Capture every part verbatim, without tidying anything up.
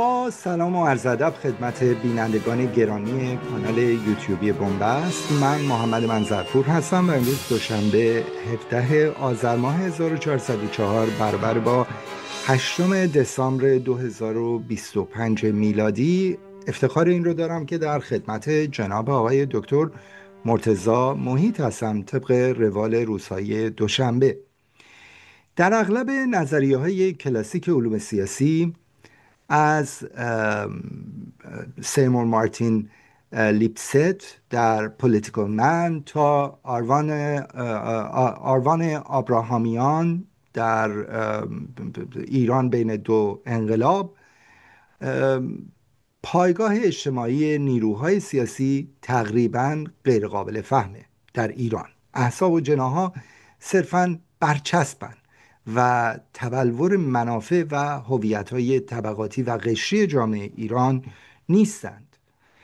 با سلام و عرض ادب خدمت بینندگان گرامی کانال یوتیوبی بنبست. من محمد منظرپور هستم و امروز دوشنبه هفدهم آذر ماه هزار و چهارصد و چهار برابر با هشتم دسامبر دو هزار و بیست و پنج میلادی افتخار این رو دارم که در خدمت جناب آقای دکتر مرتضی محیط هستم طبق روال روزهای دوشنبه. در اغلب نظریه‌های کلاسیک علوم سیاسی از سیمور مارتین لیپست در پولیتیکال من تا آروان آروان آبراهامیان در ایران بین دو انقلاب، پایگاه اجتماعی نیروهای سیاسی تقریباً غیر قابل فهمه. در ایران احزاب و جناح‌ها صرفاً برچسبن و تبلور منافع و هویت‌های طبقاتی و قشری جامعه ایران نیستند.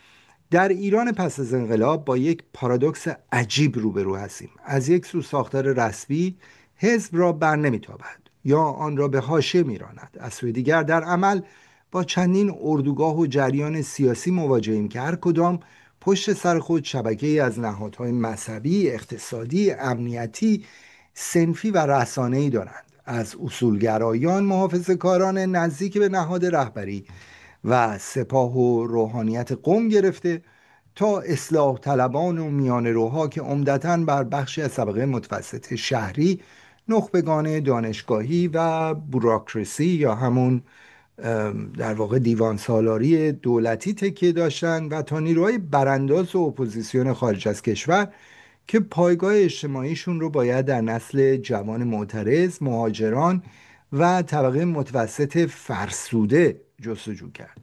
در ایران پس از انقلاب با یک پارادوکس عجیب روبرو هستیم. از یک سو ساختار رسمی حزب را بر نمی‌تابد یا آن را به حاشیه می‌راند، از سوی دیگر در عمل با چندین اردوگاه و جریان سیاسی مواجهیم که هر کدام پشت سر خود شبکه‌ای از نهادهای مذهبی، اقتصادی، امنیتی، صنفی و رسانه‌ای دارند، از اصولگرایان محافظه‌کاران نزدیک به نهاد رهبری و سپاه و روحانیت قوم گرفته تا اصلاح طلبان و میانه روها که عمدتاً بر بخشی از طبقه متوسط شهری، نخبگان دانشگاهی و بوروکراسی یا همون در واقع دیوان سالاری دولتی تکیه داشتن و تا نیروهای برانداز و اپوزیسیون خارج از کشور که پایگاه اجتماعیشون رو باید در نسل جوان معترض، مهاجران و طبقه متوسط فرسوده جستجو کرد.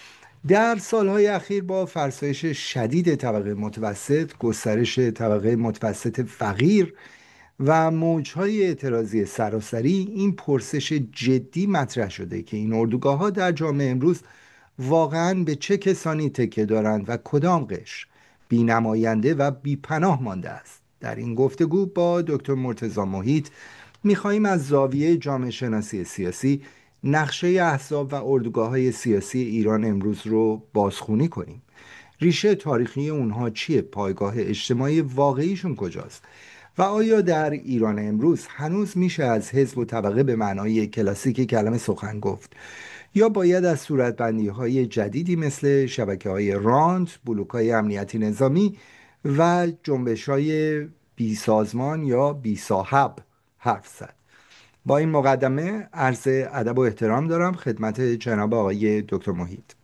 در سالهای اخیر با فرسایش شدید طبقه متوسط، گسترش طبقه متوسط فقیر و موجهای اعتراضی سراسری، این پرسش جدی مطرح شده که این اردوگاه‌ها در جامعه امروز واقعاً به چه کسانی تکیه دارند و کدام قشر بی‌نماینده و بی‌پناه مانده است. در این گفتگو با دکتر مرتضی محیط می‌خواهیم از زاویه جامعه شناسی سیاسی نقشه احزاب و اردوگاه‌های سیاسی ایران امروز رو بازخوانی کنیم. ریشه تاریخی اونها چیه؟ پایگاه اجتماعی واقعیشون کجاست؟ و آیا در ایران امروز هنوز میشه از حزب و طبقه به معنای کلاسیک کلمه سخن گفت؟ یا باید از صورتبندی‌های جدیدی مثل شبکه‌های رانت، بلوک‌های امنیتی نظامی و جنبش‌های بی سازمان یا بی صاحب حرف زد؟ با این مقدمه عرض ادب و احترام دارم خدمت جناب آقای دکتر محیط.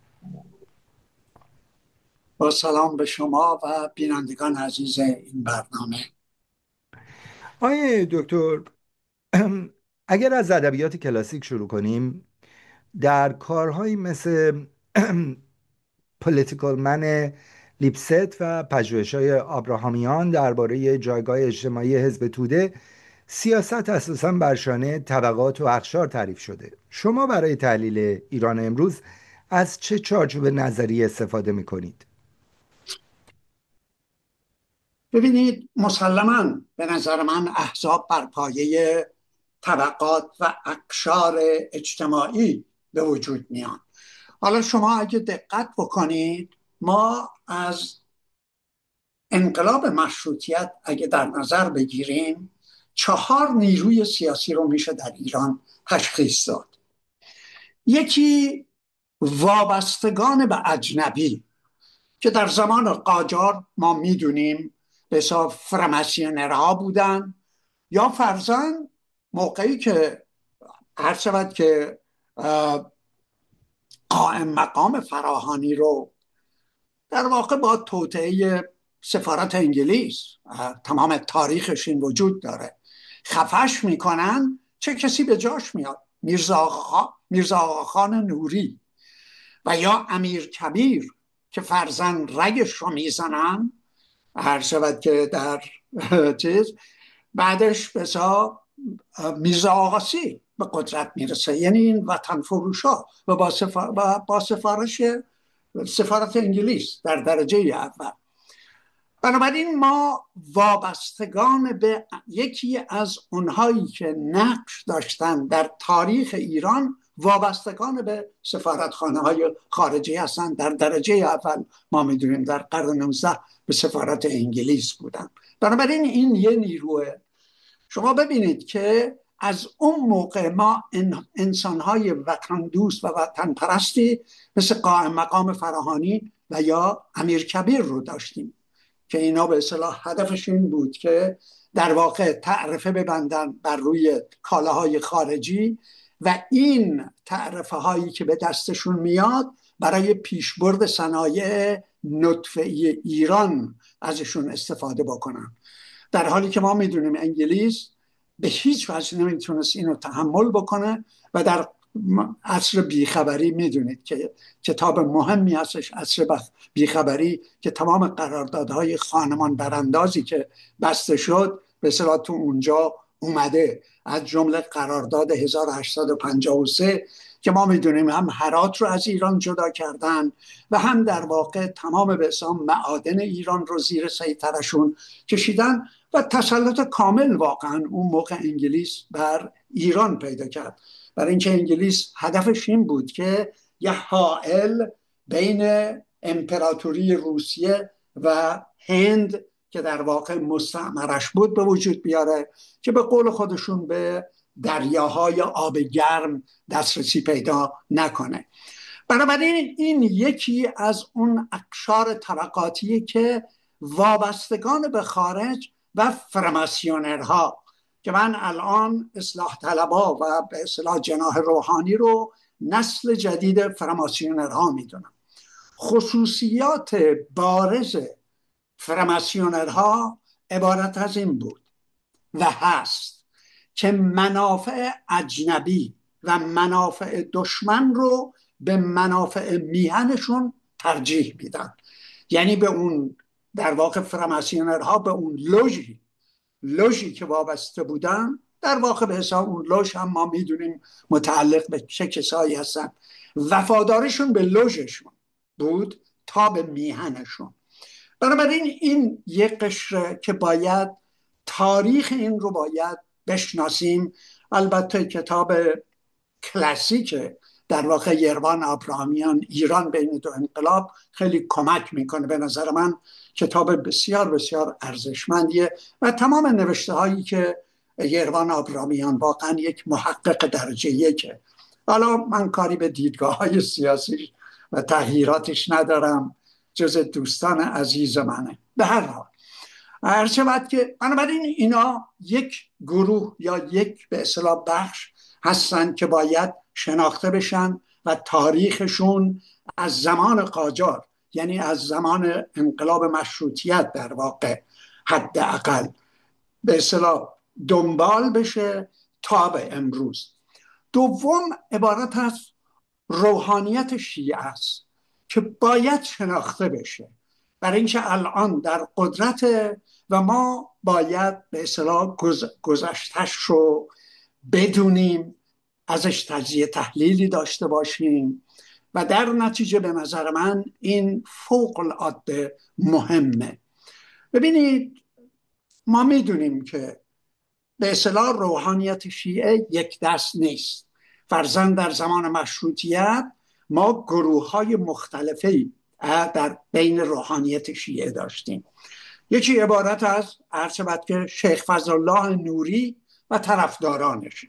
با سلام به شما و بینندگان عزیز این برنامه. آقای دکتر، اگر از ادبیات کلاسیک شروع کنیم، در کارهایی مثل پولیتیکال من لیپست و پژوهش‌های آبراهامیان درباره جایگاه اجتماعی حزب توده، سیاست اساساً بر شانه طبقات و اقشار تعریف شده. شما برای تحلیل ایران امروز از چه چارچوب نظری استفاده می‌کنید؟ ببینید، مسلماً به نظر من احزاب بر پایه طبقات و اقشار اجتماعی به وجود میان. حالا شما اگه دقت بکنید، ما از انقلاب مشروطیت اگه در نظر بگیریم، چهار نیروی سیاسی رو میشه در ایران تشخیص داد. یکی وابستگان به اجنبی که در زمان قاجار ما میدونیم به حساب فراماسیونرها بودن، یا فرضاً موقعی که هر شود که قائم مقام فراهانی رو در واقع با توطئه سفارت انگلیس، تمام تاریخش این وجود داره، خفش میکنن، چه کسی به جاش میاد؟ میرزا آقا میرزا آقاخان نوری و یا امیر کبیر که فرزن رگش رو میزنن، هر شود که در چیز بعدش بسا میرزا آقاسی به قدرت میرسه، یعنی این وطن فروشا و با, سفار... با سفارش سفارت انگلیس در درجه اول. بنابراین ما وابستگان به یکی از اونهایی که نقش داشتن در تاریخ ایران وابستگان به سفارتخانه های خارجی هستند. در درجه اول ما میدونیم در قرن نوزده به سفارت انگلیس بودن. بنابراین این یه نیروه. شما ببینید که از اون موقع ما انسانهای وطن دوست و وطن پرستی مثل قائم مقام فراهانی و یا امیر کبیر رو داشتیم که اینا به اصطلاح هدفش این بود که در واقع تعرفه ببندن بر روی کالاهای خارجی و این تعرفه هایی که به دستشون میاد برای پیشبرد صنایع نطفه‌ای ایران ازشون استفاده بکنن، در حالی که ما میدونیم انگلیس به هیچ وجه نمیتونست اینو تحمل بکنه و در عصر بیخبری میدونید که کتاب مهمی هستش عصر بیخبری که تمام قراردادهای خانمان براندازی که بسته شد به اصطلاح تو اونجا اومده، از جمله قرارداد هزار و هشتصد و پنجاه و سه که ما میدونیم هم هرات رو از ایران جدا کردن و هم در واقع تمام به اصطلاح معادن ایران رو زیر سیطرشون کشیدن و تسلط کامل واقعا اون موقع انگلیس بر ایران پیدا کرد. برای اینکه انگلیس هدفش این بود که یه حائل بین امپراتوری روسیه و هند که در واقع مستعمرش بود به وجود بیاره که به قول خودشون به دریاهای آب گرم دسترسی پیدا نکنه. بنابراین این یکی از اون اقشار طبقاتیه که وابستگان به خارج و فرماسیونرها که من الان اصلاح طلبا و به اصطلاح جناح روحانی رو نسل جدید فرماسیونرها میدونم. خصوصیات بارز فرماسیونرها عبارت از این بود و هست که منافع اجنبی و منافع دشمن رو به منافع میهنشون ترجیح میدن. یعنی به اون در واقع فرماسیونرها به اون لوژی لوژی که وابسته بودن، در واقع به حساب اون لوژ هم ما میدونیم متعلق به چه کسایی هستن، وفاداریشون به لوژشون بود تا به میهنشون. بنابراین این یک قشره که باید تاریخ این رو باید بشناسیم. البته کتاب کلاسیک در واقع یروان آبرامیان ایران بین دو انقلاب خیلی کمک میکنه. به نظر من کتاب بسیار بسیار ارزشمندیه و تمام نوشته هایی که یروان آبرامیان واقعا یک محقق درجه یکه. حالا من کاری به دیدگاه های سیاسی و تغییراتش ندارم، جز دوستان عزیز منه. به هر حال هرچه بعد که بنابراین اینا یک گروه یا یک به اصطلاح بخش هستن که باید شناخته بشن و تاریخشون از زمان قاجار، یعنی از زمان انقلاب مشروطیت در واقع حداقل به اصطلاح دنبال بشه تا به امروز. دوم عبارت از روحانیت شیعه است که باید شناخته بشه، برای اینکه الان در قدرت و ما باید به اصطلاح گذشتش رو بدونیم، ازش تجزیه تحلیلی داشته باشیم و در نتیجه به نظر من این فوق العاده مهمه. ببینید ما میدونیم که به اصطلاح روحانیت شیعه یک دست نیست. فرضاً در زمان مشروطیت ما گروه های مختلفی در بین روحانیت شیعه داشتیم. یکی عبارت از عرض بعد که شیخ فضل الله نوری و طرفدارانش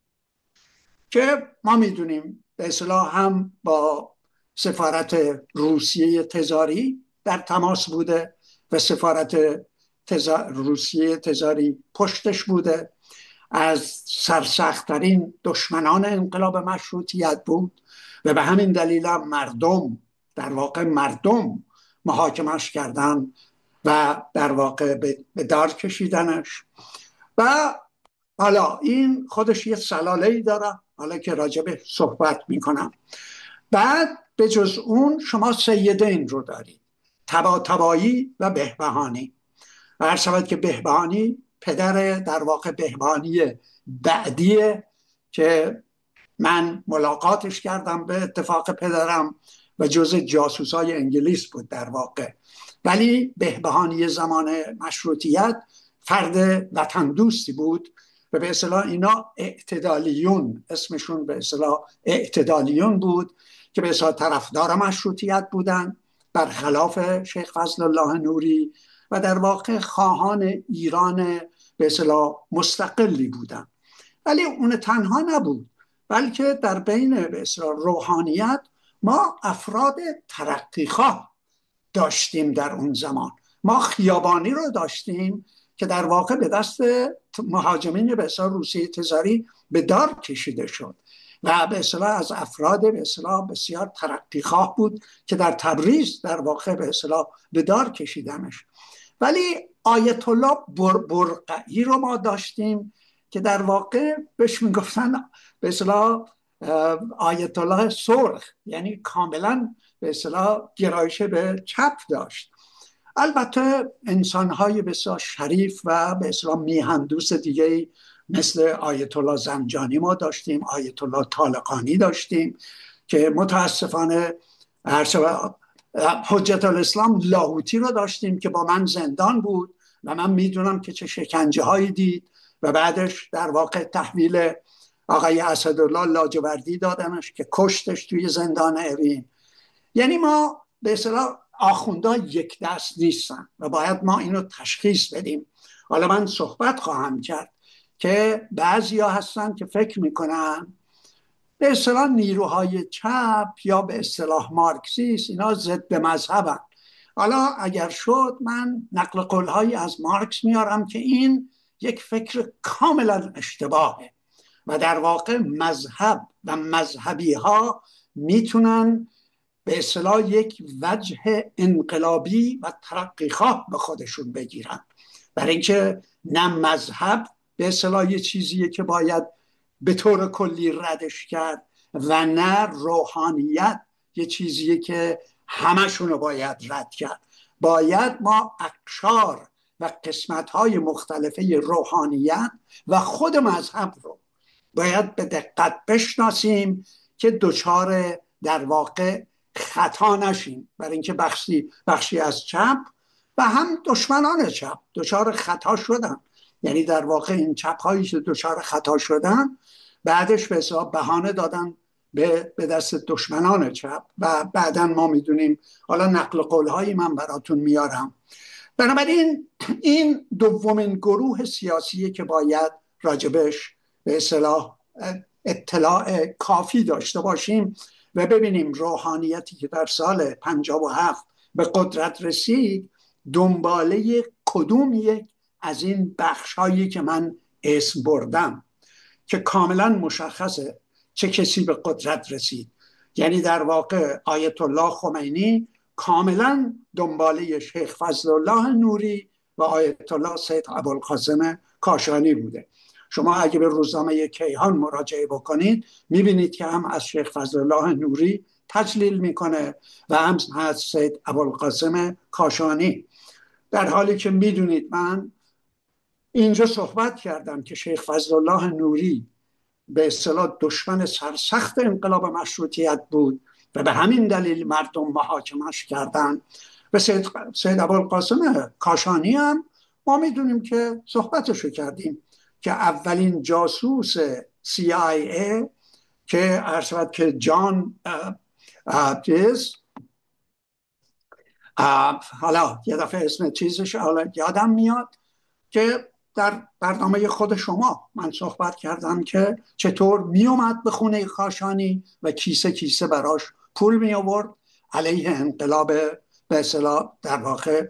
که ما میدونیم به اصطلاح هم با سفارت روسیه تزاری در تماس بوده و سفارت تزا... روسیه تزاری پشتش بوده، از سرسخت‌ترین دشمنان انقلاب مشروطیت بود و به همین دلیل هم مردم در واقع مردم محاکمش کردن و در واقع به دار کشیدنش. و حالا این خودش یه سلاله‌ای داره، حالا که راجبه صحبت میکنم. بعد به جز اون شما سیدین رو دارید، طباطبایی و بهبهانی. و هر شود که بهبهانی پدر در واقع بهبهانی بعدیه که من ملاقاتش کردم به اتفاق پدرم و جز جاسوسای انگلیس بود در واقع، ولی بهبهانی زمان مشروطیت فرد وطن دوستی بود و به اصطلاح اینا اعتدالیون، اسمشون به اصطلاح اعتدالیون بود که به اصطلاح طرفدار مشروطیت بودن برخلاف شیخ فضل الله نوری و در واقع خواهان ایران به اصطلاح مستقلی بودن. ولی اون تنها نبود، بلکه در بین به اصطلاح روحانیت ما افراد ترقیخواه داشتیم. در اون زمان ما خیابانی رو داشتیم که در واقع به دست مهاجمین به اصطلاح روسیه تزاری به دار کشیده شد و به اصطلاح از افراد به اصطلاح بسیار ترقیخواه بود که در تبریز در واقع به اصطلاح به دار کشیدنش. ولی آیت الله بر برقعی رو ما داشتیم که در واقع بهش میگفتن به اصطلاح آیت الله سرخ، یعنی کاملا به اصطلاح گرایش به چپ داشت. البته انسان‌های بسیار شریف و به اصطلاح میهندوست دیگه مثل آیت الله زنجانی ما داشتیم، آیت الله طالقانی داشتیم که متاسفانه حجت الاسلام لاهوتی رو داشتیم که با من زندان بود و من میدونم که چه شکنجه هایی دید و بعدش در واقع تحویل آقای اسدالله لاجوردی دادنش که کشتش توی زندان اوین. یعنی ما به اصطلاح آخوندها یک دست نیستن و باید ما اینو تشخیص بدیم. حالا من صحبت خواهم کرد که بعضی ها هستن که فکر میکنن به اصطلاح نیروهای چپ یا به اصطلاح مارکسیست اینا ضد مذهبن. حالا اگر شد من نقل قولهایی از مارکس میارم که این یک فکر کاملا اشتباهه و در واقع مذهب و مذهبی ها میتونن به اصطلاح یک وجه انقلابی و ترقیخواه به خودشون بگیرن، برای اینکه نه مذهب به اصطلاح یه چیزیه که باید به طور کلی ردش کرد و نه روحانیت یه چیزیه که همشونو باید رد کرد. باید ما اقشار و قسمت‌های مختلفه روحانیت و خود مذهب رو باید به دقت بشناسیم که دچار در واقع خطا نشیم، برای اینکه بخشی بخشی از چپ و هم دشمنان چپ دچار خطا شدن. یعنی در واقع این چپ هایی که دچار خطا شدن بعدش به حساب بهانه دادن به به دست دشمنان چپ و بعدن ما میدونیم. حالا نقل قول هایی من براتون میارم. بنابراین این دومین گروه سیاسی که باید راجبش به اصطلاح اطلاع کافی داشته باشیم و ببینیم روحانیتی که در سال پنجاه و هفت به قدرت رسید دنباله کدوم یک از این بخش‌هایی که من اسم بردم که کاملا مشخصه چه کسی به قدرت رسید. یعنی در واقع آیت الله خمینی کاملا دنباله شیخ فضل الله نوری و آیت الله سید ابوالقاسم کاشانی بوده. شما اگه به روزنامه کیهان مراجعه بکنید میبینید که هم از شیخ فضل الله نوری تجلیل میکنه و هم از سید ابوالقاسم کاشانی، در حالی که میدونید من اینجا صحبت کردم که شیخ فضل الله نوری به اصطلاح دشمن سرسخت انقلاب مشروطیت بود و به همین دلیل مردم محاکمش کردن و سید, سید ابوالقاسم کاشانی هم ما میدونیم که صحبتشو کردیم که اولین جاسوس سی آی ای که عرض شود که جان چیز حالا یه دفعه اسم چیزش حالا یادم میاد که در برنامه خود شما من صحبت کردم که چطور میومد به خونه کاشانی و کیسه کیسه براش پول می آورد علیه انقلاب به اصطلاح در واقع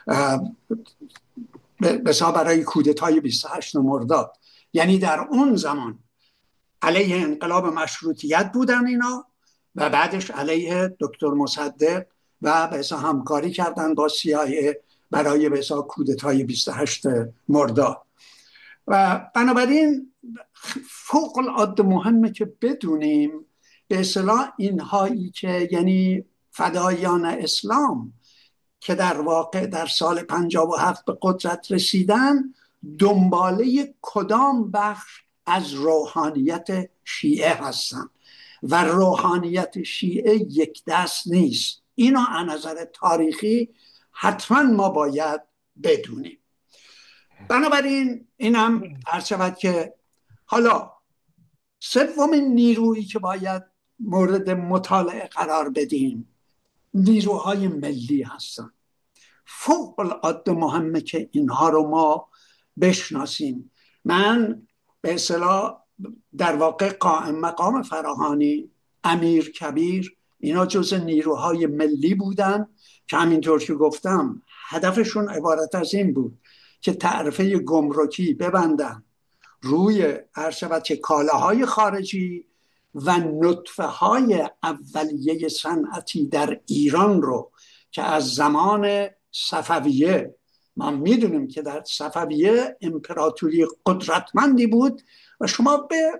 بسا برای کودتای بیست و هشت مرداد. یعنی در اون زمان علیه انقلاب مشروطیت بودن اینا و بعدش علیه دکتر مصدق و بسا همکاری کردن با سی آی ای برای بسا کودتای بیست و هشت مرداد. و بنابراین فوق العاده مهمه که بدونیم به اصطلاح اینهایی که یعنی فدایان اسلام که در واقع در سال پنجاه و هفت به قدرت رسیدن دنباله کدام بخش از روحانیت شیعه هستن و روحانیت شیعه یک دست نیست. اینو از نظر تاریخی حتما ما باید بدونیم. بنابراین اینم عرض شود که حالا سومین نیرویی که باید مورد مطالعه قرار بدیم نیروهای ملی هستن. فوق العاده مهمه که اینها رو ما بشناسیم. من به اصطلاح در واقع قائم مقام فراهانی، امیر کبیر، اینا جز نیروهای ملی بودن که همینطور که گفتم هدفشون عبارت از این بود که تعرفه گمرکی ببندن روی عرض که کالاهای خارجی و نطفه های اولیه صنعتی در ایران رو که از زمان صفویه، ما میدونیم که در صفویه امپراتوری قدرتمندی بود و شما به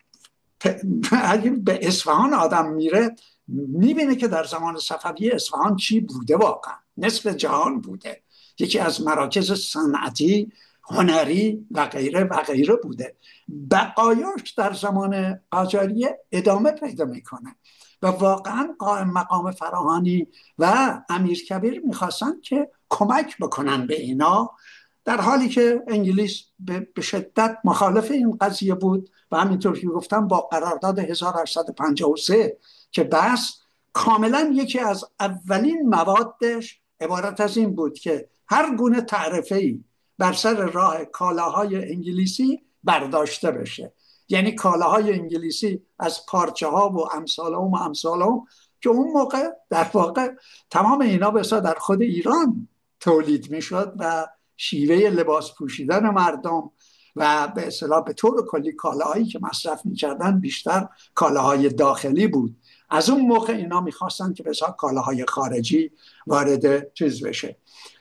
اگه به اصفهان آدم میره میبینه که در زمان صفویه اصفهان چی بوده، واقعا نصف جهان بوده، یکی از مراکز صنعتی، هنری و غیره و غیره بوده. بقایاش در زمان قاجاریه ادامه پیدا میکنه و واقعا قائم مقام فراهانی و امیر کبیر میخواستن که کمک بکنن به اینا، در حالی که انگلیس به شدت مخالف این قضیه بود و همینطور که گفتم با قرارداد هزار و هشتصد و پنجاه و سه که بس کاملا یکی از اولین موادش عبارت از این بود که هر گونه تعرفه‌ای بر سر راه کالاهای انگلیسی برداشته بشه، یعنی کالاهای انگلیسی از پارچه ها و امثال هم و امثال هم که اون موقع در واقع تمام اینا بسا در خود ایران تولید می شد و شیوه لباس پوشیدن مردم و به اصطلاح به طور کلی کالاهایی که مصرف می کردن بیشتر کالاهای داخلی بود. از اون موقع اینا می خواستن که بسا کالاهای خارجی وارد چیز بشه.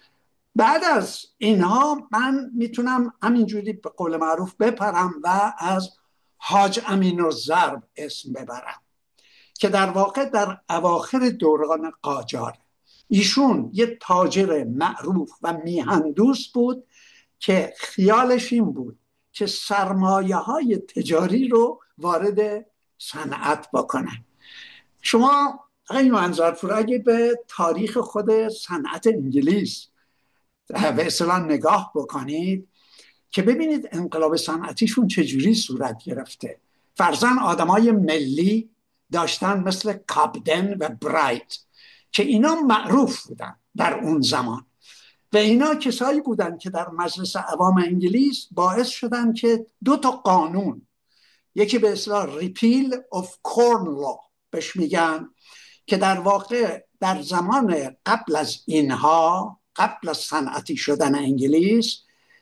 بعد از اینها من میتونم همینجوری به قول معروف بپرم و از حاج امین الضرب اسم ببرم که در واقع در اواخر دوران قاجار ایشون یه تاجر معروف و میهندوست بود که خیالش این بود که سرمایه های تجاری رو وارد صنعت بکنه. شما آقای منظرپور اگه به تاریخ خود صنعت انگلیس به اصطلاح نگاه بکنید که ببینید انقلاب صنعتیشون چجوری صورت گرفته. فرضاً آدمای ملی داشتن مثل کابدن و برایت که اینا معروف بودن در اون زمان و اینا کسایی بودن که در مجلس عوام انگلیس باعث شدن که دو تا قانون، یکی به اصطلاح ریپیل اف کورن لا بهش میگن، که در واقع در زمان قبل از اینها، قبل از صنعتی شدن انگلیس،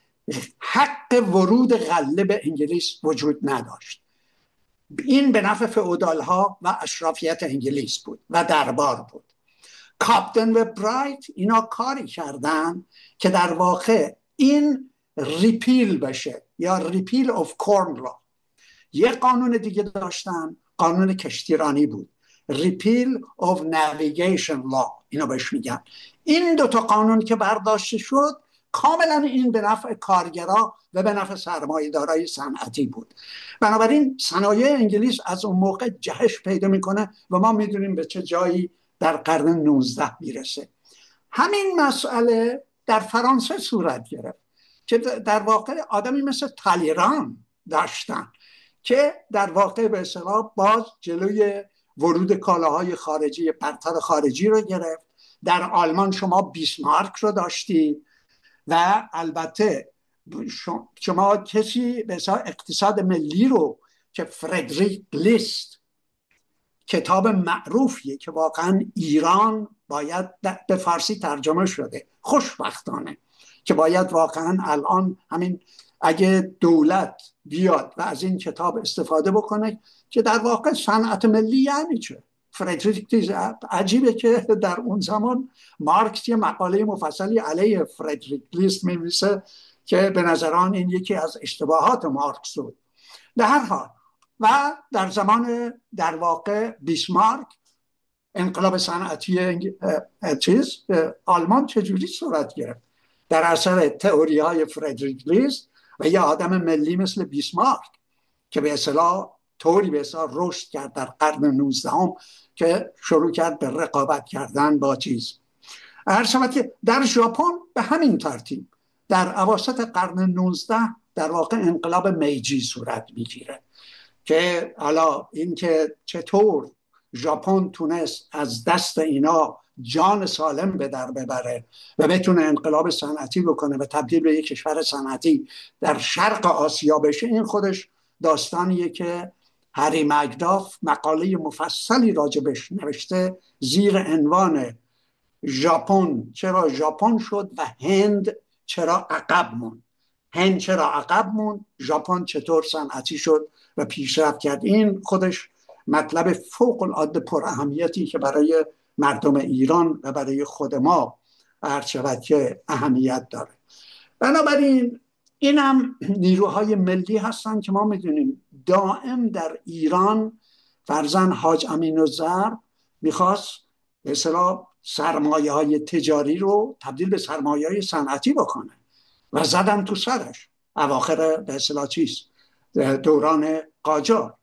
حق ورود غله به انگلیس وجود نداشت. این به نفع فئودال ها و اشرافیت انگلیس بود و دربار بود. کابدن و برایت اینا کاری کردن که در واقع این ریپیل بشه یا ریپیل اف کورن لا. یه قانون دیگه داشتن، قانون کشتیرانی بود، ریپیل اف نویگیشن لا اینا بهش میگن. این دوتا قانون که برداشته شد کاملا این به نفع کارگرا و به نفع سرمایه‌دارای صنعتی بود. بنابراین صنایع انگلیس از اون موقع جهش پیدا میکنه و ما میدونیم به چه جایی در قرن نوزده میرسه. همین مسئله در فرانسه صورت گرفت که در واقع آدمی مثل تالیران داشتن که در واقع به اصطلاح باز جلوی ورود کالاهای خارجی، برتر خارجی رو گرفت. در آلمان شما بیسمارک رو داشتید و البته شما کسی به اصطلاح اقتصاد ملی رو که فردریک لیست، کتاب معروفیه که واقعا ایران باید به فارسی ترجمه شده، خوشبختانه که باید واقعا الان همین اگه دولت بیاد و از این کتاب استفاده بکنه که در واقع صنعت ملی یعنی چه. فردریک عجیبه که در اون زمان مارکس یه مقاله مفصلی علیه فردریک لیست می‌نویسه که به نظران این یکی از اشتباهات مارکس بود. در هر حال و در زمان در واقع بیسمارک انقلاب صنعتی چیز آلمان چجوری صورت گرفت؟ در اثر تئوری های فردریک لیست و یه آدم ملی مثل بیسمارک که به اصطلاح طوری به اصطلاح رشد کرد در قرن نوزدهم که شروع کرد به رقابت کردن با چیز. هر شما که در ژاپن به همین ترتیب، در اواسط قرن نوزده در واقع انقلاب میجی صورت میگیره که حالا اینکه چطور ژاپن تونست از دست اینا جان سالم به در ببره و بتونه انقلاب صنعتی بکنه و تبدیل به یک کشور صنعتی در شرق آسیا بشه، این خودش داستانیه که هری مگداف مقاله مفصلی راجبش نوشته زیر عنوان ژاپن چرا ژاپن شد و هند چرا عقب موند. هند چرا عقب موند، ژاپن چطور صنعتی شد و پیشرفت کرد. این خودش مطلب فوق العاده پر اهمیتی که برای مردم ایران و برای خود ما عرض شود که اهمیت داره. بنابراین این هم نیروهای ملی هستن که ما میدونیم دائم در ایران فرزن حاج امین الزرق میخواست به اصطلاح سرمایه های تجاری رو تبدیل به سرمایه های صنعتی بکنه و زدن تو سرش اواخر به اصطلاح چیز دوران قاجار.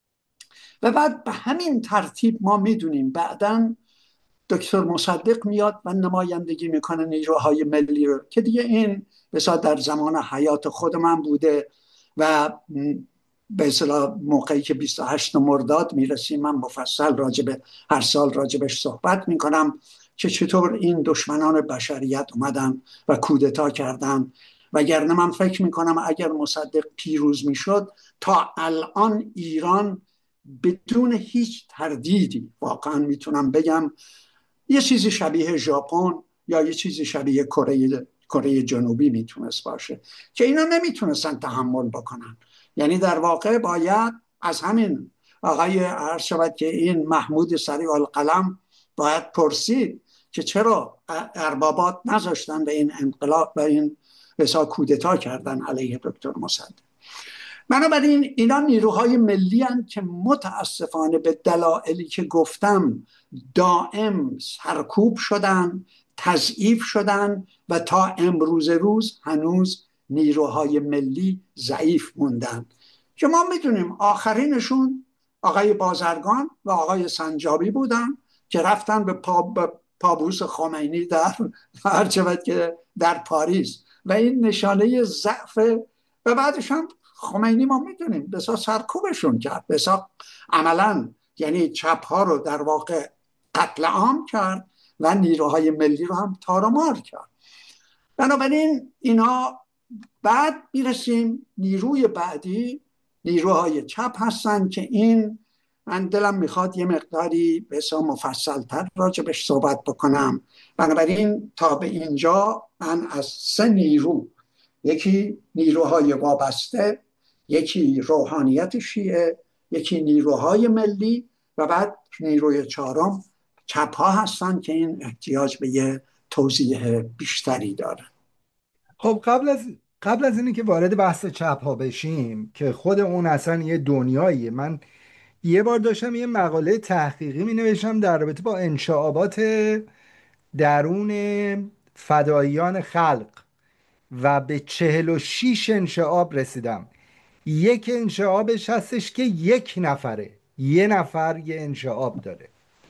و بعد به همین ترتیب ما میدونیم بعداً دکتر مصدق میاد و نمایندگی میکنه نیروهای ملی رو که دیگه این بسیار در زمان حیات خود من بوده و به اصطلاح موقعی که بیست و هشت مرداد میرسیم من مفصل راجب هر سال راجبش صحبت میکنم که چطور این دشمنان بشریت اومدن و کودتا کردن. وگرنه من فکر میکنم اگر مصدق پیروز میشد تا الان ایران بدون هیچ تردیدی واقعا میتونم بگم یه چیزی شبیه ژاپن یا یه چیزی شبیه کره کره جنوبی میتونست باشه که اینا نمیتونستن تحمل بکنن. یعنی در واقع باید از همین آقای عرض شود که این محمود سریع القلم باید پرسید که چرا اربابات نذاشتن به این انقلاب و این بسا کودتا کردن علیه دکتر مصدق. بنابراین اینا نیروهای ملی هستند که متاسفانه به دلایلی که گفتم دائم سرکوب شدن، تضعیف شدن و تا امروز روز هنوز نیروهای ملی ضعیف موندن که ما میدونیم آخرینشون آقای بازرگان و آقای سنجابی بودن که رفتن به پابوس خمینی در هرچند که در پاریس و این نشانه ضعف. و بعدش هم خمینی ما میدونیم بسا سرکوبشون کرد، بسا عملا یعنی چپ ها رو در واقع قتل عام کرد و نیروهای ملی رو هم تار و مار کرد. بنابراین اینا بعد میرسیم نیروی بعدی نیروهای چپ هستن که این من دلم میخواد یه مقداری بسا مفصل تر راجبش صحبت بکنم. بنابراین تا به اینجا من از سه نیرو، یکی نیروهای وابسته، یکی روحانیت شیعه، یکی نیروهای ملی و بعد نیروی چهارم چپ ها هستن که این احتیاج به یه توضیح بیشتری داره. خب قبل از قبل از اینی که وارد بحث چپ ها بشیم که خود اون اصلا یه دنیاییه، من یه بار داشتم یه مقاله تحقیقی می نوشتم در رابطه با انشعابات درون فداییان خلق و به چهل و شیش انشعاب رسیدم. یک انشعابش هستش که یک نفره یه نفر یه انشعاب داره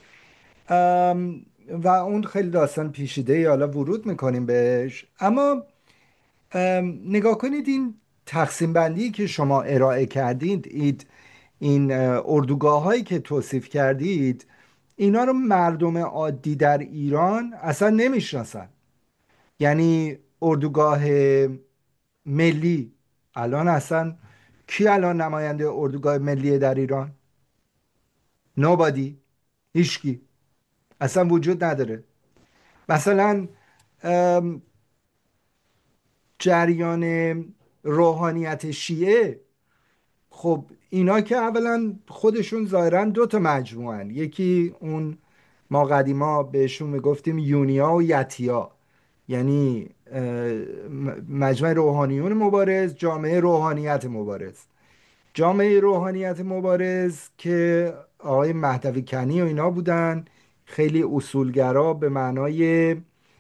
و اون خیلی داستان پیچیده، حالا ورود میکنیم بهش. اما نگاه کنید این تقسیم بندی که شما ارائه کردید، این, این اردوگاه هایی که توصیف کردید، اینا رو مردم عادی در ایران اصلا نمیشناسن. یعنی اردوگاه ملی الان اصلا کی الان نماینده اردوگاه ملی در ایران؟ نوبادی، هیچکی، اصلا وجود نداره. مثلا جریان روحانیت شیعه، خب اینا که اولا خودشون ظاهرا دو تا مجموعن، یکی اون ما قدیما بهشون میگفتیم یونیا و یتیا، یعنی مجمع روحانیون مبارز، جامعه روحانیت مبارز. جامعه روحانیت مبارز که آقای مهدوی کنی و اینا بودن، خیلی اصولگرا به معنای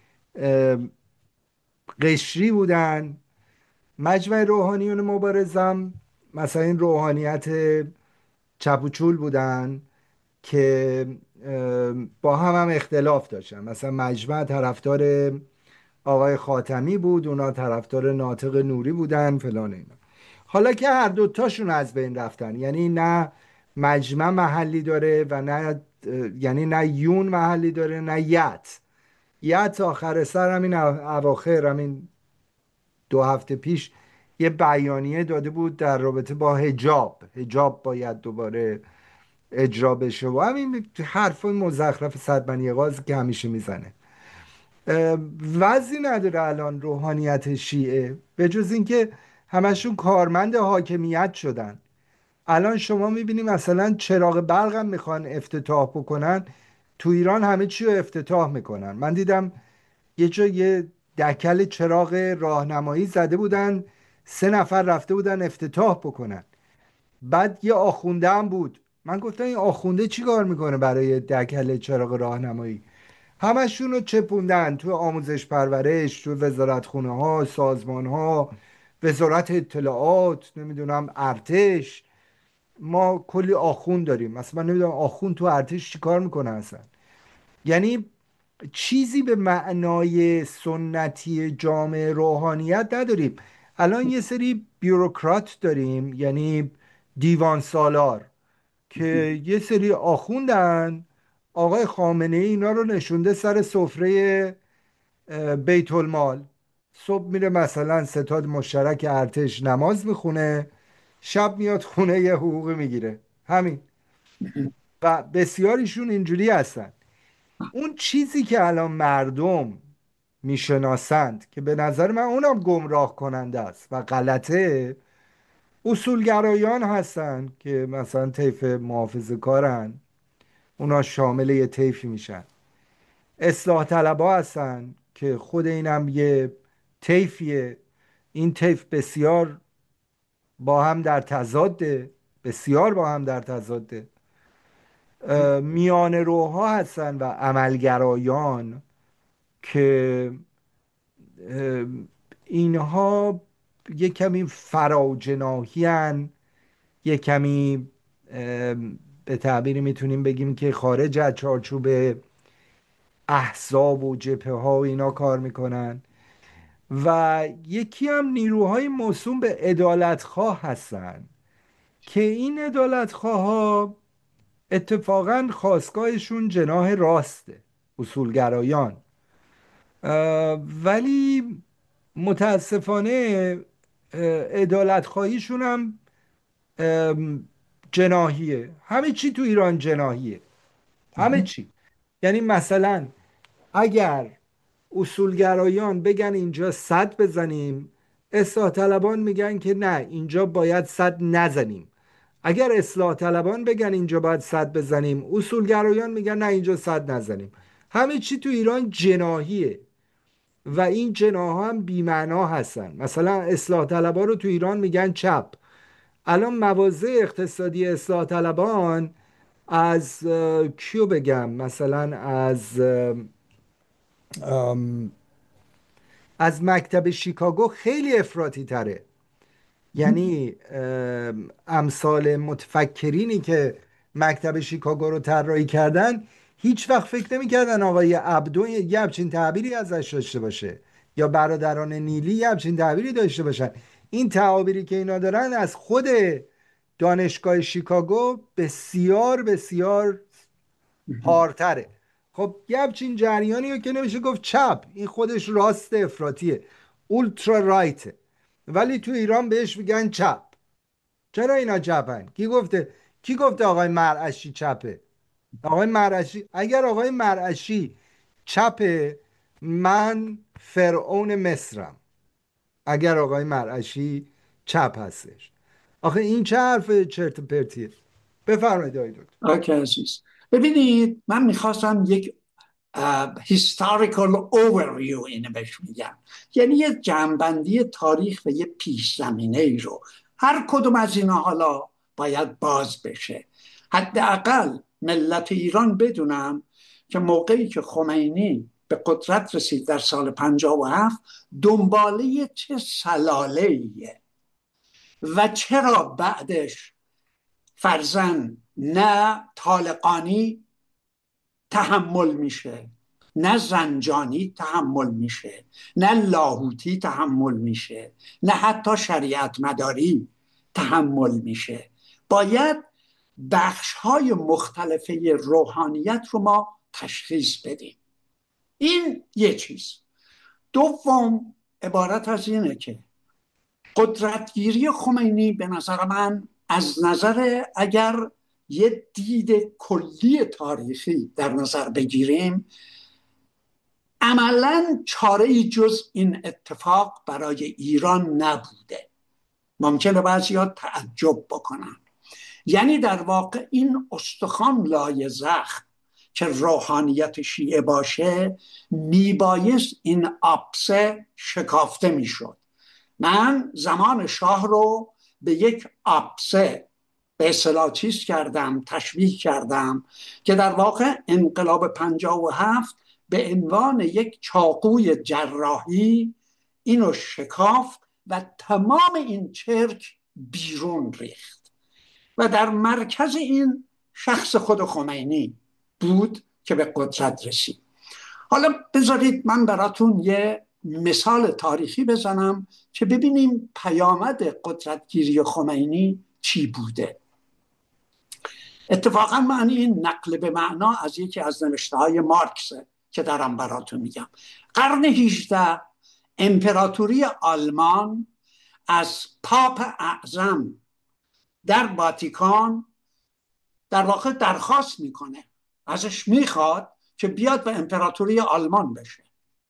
قشری بودن. مجمع روحانیون مبارزم مثلا این روحانیت چپوچول بودن که با هم هم اختلاف داشتن. مثلا مجمع طرفدار آقای خاتمی بود، اونا طرفدار ناطق نوری بودن فلان اینا. حالا که هر دوتاشون از بین رفتن، یعنی نه مجمع محلی داره و نه یعنی نه یون محلی داره نه یت یت آخر سر همین اواخر همین دو هفته پیش یه بیانیه داده بود در رابطه با حجاب حجاب باید دوباره اجرا بشه و همین حرف مزخرف صد من یه قاز که همیشه میزنه. وضعی نداره الان روحانیت شیعه به جز اینکه همشون کارمند حاکمیت شدن. الان شما میبینی مثلا چراغ برق هم میخوان افتتاح بکنن، تو ایران همه چی رو افتتاح میکنن. من دیدم یه جا یه دکل چراغ راهنمایی زده بودن، سه نفر رفته بودن افتتاح بکنن. بعد یه آخونده هم بود، من گفتم این آخونده چی کار میکنه برای دکل چراغ راهنمایی؟ همشون رو چپوندن تو آموزش پرورش، تو وزارتخونه ها، سازمان ها، وزارت اطلاعات، نمیدونم ارتش. ما کلی آخوند داریم، مثلا من نمیدونم آخوند تو ارتش چی کار میکنه اصلا. یعنی چیزی به معنای سنتی جامعه روحانیت نداریم. الان یه سری بیوروکرات داریم، یعنی دیوان سالار، که یه سری آخوندن. آقای خامنه ای اینا رو نشونده سر سفره بیت المال. صبح میره مثلا ستاد مشترک ارتش نماز میخونه، شب میاد خونه یه حقوقی میگیره، همین. و بسیاریشون اینجوری هستن. اون چیزی که الان مردم میشناسند که به نظر من اونم گمراه کننده است و غلطه، اصولگرایان هستن که مثلا طیف محافظه کارن، اونا شامل یه طیفی میشن. اصلاح طلبها هستن که خود اینم یه طیفیه. این طیف بسیار با هم در تضاده، بسیار با هم در تضاده. میان روها هستن و عملگرایان که اه، اینها یه کمی فراجناهی هن، یه کمی اه، به تعبیری میتونیم بگیم که خارج از چارچوب احزاب و جبهه ها و اینا کار میکنن. و یکی هم نیروهای موسوم به عدالتخواه هستن که این عدالتخواه ها اتفاقا خواستگاهشون جناح راسته، اصولگرایان. اه، ولی متاسفانه عدالت خواهیشون هم ام، جناحیه. همه چی تو ایران جناحیه، همه چی. یعنی مثلا اگر اصولگرایان بگن اینجا صد بزنیم، اصلاح طلبان میگن که نه اینجا باید صد نزنیم. اگر اصلاح طلبان بگن اینجا باید صد بزنیم، اصولگرایان میگن نه اینجا صد نزنیم. همه چی تو ایران جناحیه و این جناح هم بی‌معنا هستن. مثلا اصلاح طلبان رو تو ایران میگن چپ. الان مواضع اقتصادی اصلاح طلبان از اه، کیو بگم، مثلا از اه، ام، از مکتب شیکاگو خیلی افراطی تره. یعنی ام، امثال متفکرینی که مکتب شیکاگو رو طراحی کردن هیچ وقت فکر نمی‌کردن آقای عبدو یه همچین تعبیری ازش داشته باشه، یا برادران نیلی یه همچین تعبیری داشته باشن. این تعابیری که اینا دارن از خود دانشگاه شیکاگو بسیار بسیار پارتره. خب یه همچین جریانی رو که نمیشه گفت چپ، این خودش راست افراطیه، اولترا رایته، ولی تو ایران بهش میگن چپ. چرا اینا چپن؟ کی گفته؟ کی گفته آقای مرعشی چپه؟ آقای مرعشی، اگر آقای مرعشی چپه، من فرعون مصرم. اگر آقای مرعشی چپ هستش. آخه این چه حرف چرت و پرتیه؟ بفرمایید آقای دکتر. اوکی عزیز، ببینید من میخواستم یک هیستوریکال اوورویو اینو بهش میگم، یعنی یه جنبندی تاریخ و یه پیش زمینه ای رو هر کدوم از اینا حالا باید باز بشه. حداقل ملت ایران بدونم که موقعی که خمینی به قدرت رسید در سال پنجاه و هفت دنباله چه سلاله ایه و چرا بعدش فرزن نه طالقانی تحمل میشه نه زنجانی تحمل میشه، نه لاهوتی تحمل میشه، نه حتی شریعت مداری تحمل میشه. باید بخش های مختلفه روحانیت رو ما تشخیص بدیم. این یه چیز. دوم عبارت از اینه که قدرتگیری خمینی به نظر من از نظر، اگر یه دید کلی تاریخی در نظر بگیریم، عملا چاره جز این اتفاق برای ایران نبوده. ممکنه بعضی‌ها تعجب بکنن. یعنی در واقع این استخوان لای زخم که روحانیت شیعه باشه میبایست این آبسه شکافته میشد. من زمان شاه رو به یک آبسه به اصطلاح چیز کردم، تشبیه کردم که در واقع انقلاب پنجاه و هفت به عنوان یک چاقوی جراحی اینو شکاف و تمام این چرک بیرون ریخت و در مرکز این شخص خود خمینی بود که به قدرت رسید. حالا بذارید من براتون یه مثال تاریخی بزنم که ببینیم پیامد قدرتگیری خمینی چی بوده. اتفاقا من این نقل به معنا از یکی از نوشته های مارکسه که دارم براتون میگم. قرن هجدهم امپراتوری آلمان از پاپ اعظم در واتیکان در واقع درخواست میکنه، ازش میخواد که بیاد و امپراتوری آلمان بشه.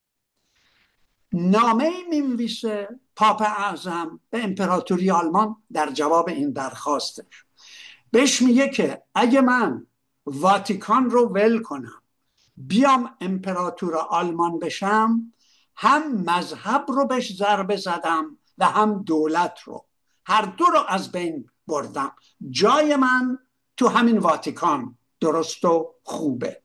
نامه می‌نویسه پاپ اعظم به امپراتوری آلمان در جواب این درخواستش. بهش میگه که اگه من واتیکان رو ول کنم بیام امپراتور آلمان بشم، هم مذهب رو بهش ضربه زدم و هم دولت رو، هر دو رو از بین بردم. جای من تو همین واتیکان درست و خوبه.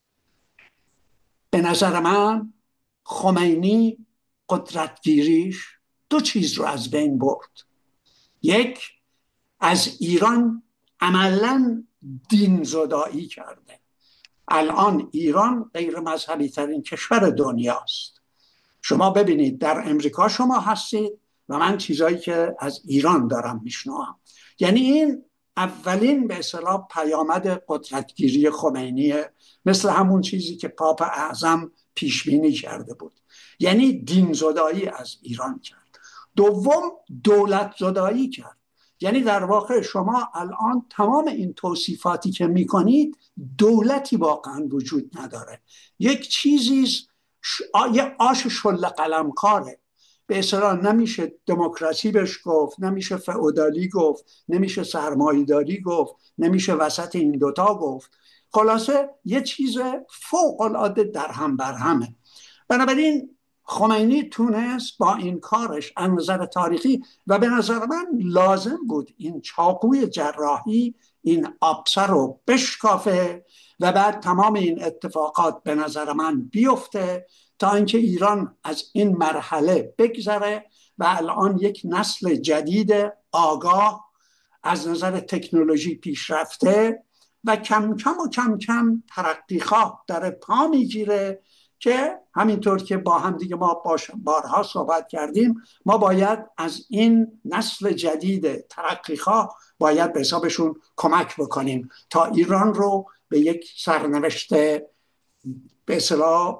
به نظر من خمینی قدرتگیریش دو چیز رو از بین برد. یک، از ایران عملا دین زدایی کرده. الان ایران غیر مذهبی ترین کشور دنیاست. شما ببینید در امریکا شما هستید و من چیزایی که از ایران دارم میشنوم. یعنی این اولین به اصطلاح پیامد قدرتگیری خمینیه، مثل همون چیزی که پاپ اعظم پیش بینی کرده بود. یعنی دین زدایی از ایران کرد. دوم، دولت زدایی کرد. یعنی در واقع شما الان تمام این توصیفاتی که میکنید دولتی واقعا وجود نداره. یک چیزی ش... یه آش شل قلمکاره. به اصطلاح نمیشه دموکراسی بهش گفت، نمیشه فئودالی گفت، نمیشه سرمایه‌داری گفت، نمیشه وسط این دوتا گفت. خلاصه یه چیز فوق العاده در هم بر همه. بنابراین خمینی تونست با این کارش از نظر تاریخی و به نظر من لازم بود این چاقوی جراحی، این آبسه رو بشکافه و بعد تمام این اتفاقات به نظر من بیفته تا اینکه ایران از این مرحله بگذره و الان یک نسل جدید آگاه از نظر تکنولوژی پیشرفته و کم کم و کم کم ترقیخواه در پا میگیره که همینطور که با هم دیگه ما بارها صحبت کردیم، ما باید از این نسل جدید ترقیخواه باید به حسابشون کمک بکنیم تا ایران رو به یک سرنوشت به اصطلاح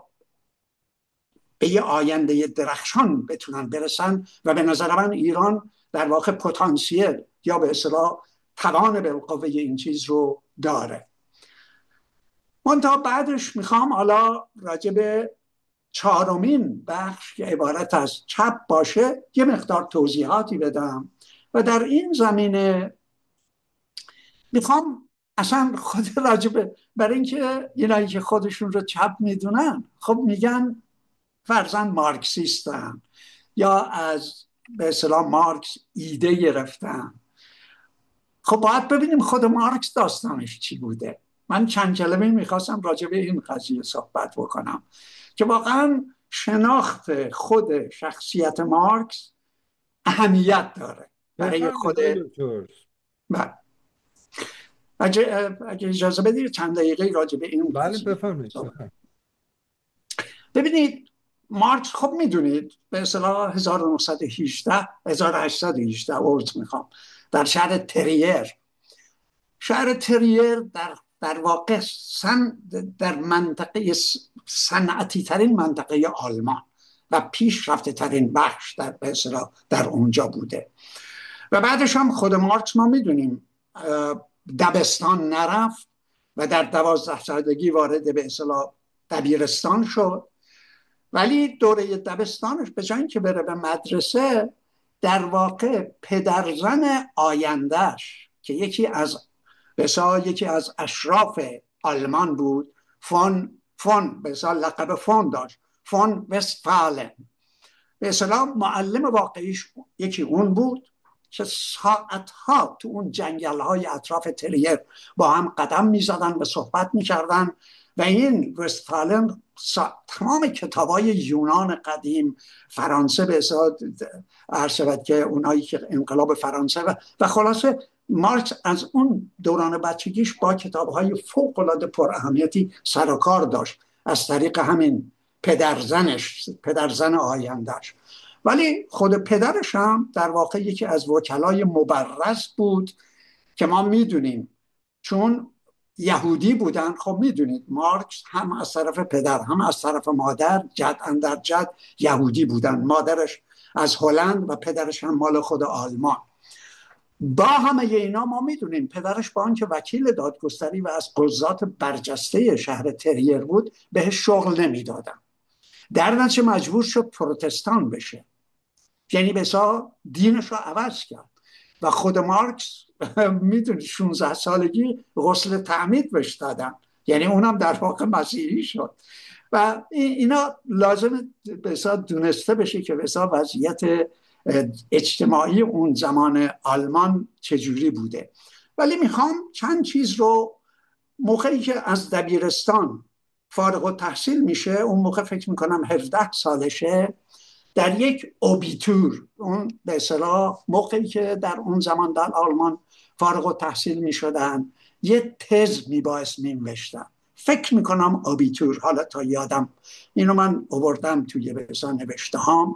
به یه آینده درخشان بتونن برسن. و به نظر من ایران در واقع پتانسیل یا به اصطلاح توان بالقوه این چیز رو داره. منتها بعدش میخوام حالا راجع به چهارمین بخش که عبارت از چپ باشه یه مقدار توضیحاتی بدم. و در این زمینه میخوام اصلا خود راجع به برای اینکه اینایی که خودشون رو چپ میدونن خب میگن فرضاً مارکسیستن یا از به اصطلاح مارکس ایده گرفتن. خب باید ببینیم خود مارکس داستانش چی بوده. من چند کلمه میخواستم راجع به این قضیه صحبت بکنم که واقعا شناخت خود شخصیت مارکس اهمیت داره برای خود. بله، اگه اجازه بدید چند دقیقه راجع به این بله قضیه بفرمایید. ببینید مارکس خب میدونید به اصطلاح هزار و نهصد و هجده هزار و هشتصد و هجده عرض میخوام در شهر تریر شهر تریر در در واقع سن در منطقه صنعتی ترین منطقه آلمان و پیشرفته ترین بخش در به اصطلاح در اونجا بوده و بعدش هم خود مارکس ما میدونیم دبستان نرفت و در دوازده سالگی وارد به اصطلاح دبیرستان شد، ولی دوره دبستانش به جای اینکه بره به مدرسه در واقع پدرزن آیندهش که یکی از بسا یکی از اشراف آلمان بود، فون فون بسا لقب فون داشت، فون وستفالن، به اصطلاح معلم واقعیش یکی اون بود که ساعتها تو اون جنگل های اطراف تریر با هم قدم می زدن و صحبت می کردن و این وستفالن تمام کتاب های یونان قدیم، فرانسه به اصطلاح عرض شود که اونایی که انقلاب فرانسه و, و خلاصه مارکس از اون دوران بچگیش با کتاب های فوق العاده پر اهمیتی سر و کار داشت از طریق همین پدرزنش پدرزن آیندهش. ولی خود پدرش هم در واقع یکی از وکلای مبرز بود که ما میدونیم چون یهودی بودن. خب میدونید مارکس هم از طرف پدر هم از طرف مادر جد اندر جد یهودی بودن، مادرش از هلند و پدرش هم مال خود آلمان. با همه اینا ما میدونیم پدرش با آنکه وکیل دادگستری و از قضات برجسته شهر تریر بود بهش شغل نمیدادن، در نتیجه مجبور شد پروتستان بشه، یعنی بسا دینش رو عوض کرد و خود مارکس میدونید شانزده سالگی غسل تعمید بهش دادن، یعنی اونم در واقع مسیحی شد و اینا لازم بسا دونسته بشه که بسا وضعیت اجتماعی اون زمان آلمان چجوری بوده. ولی میخوام چند چیز رو موقعی که از دبیرستان فارغ التحصیل میشه، اون موقع فکر میکنم هفده سالشه، در یک اوبیتور، اون به اصطلاح موقعی که در اون زمان در آلمان فارغ التحصیل میشدن یه تز میبایست مینوشتن، فکر میکنم اوبیتور، حالا تا یادم اینو من آوردم توی به اصطلاح نوشته هام.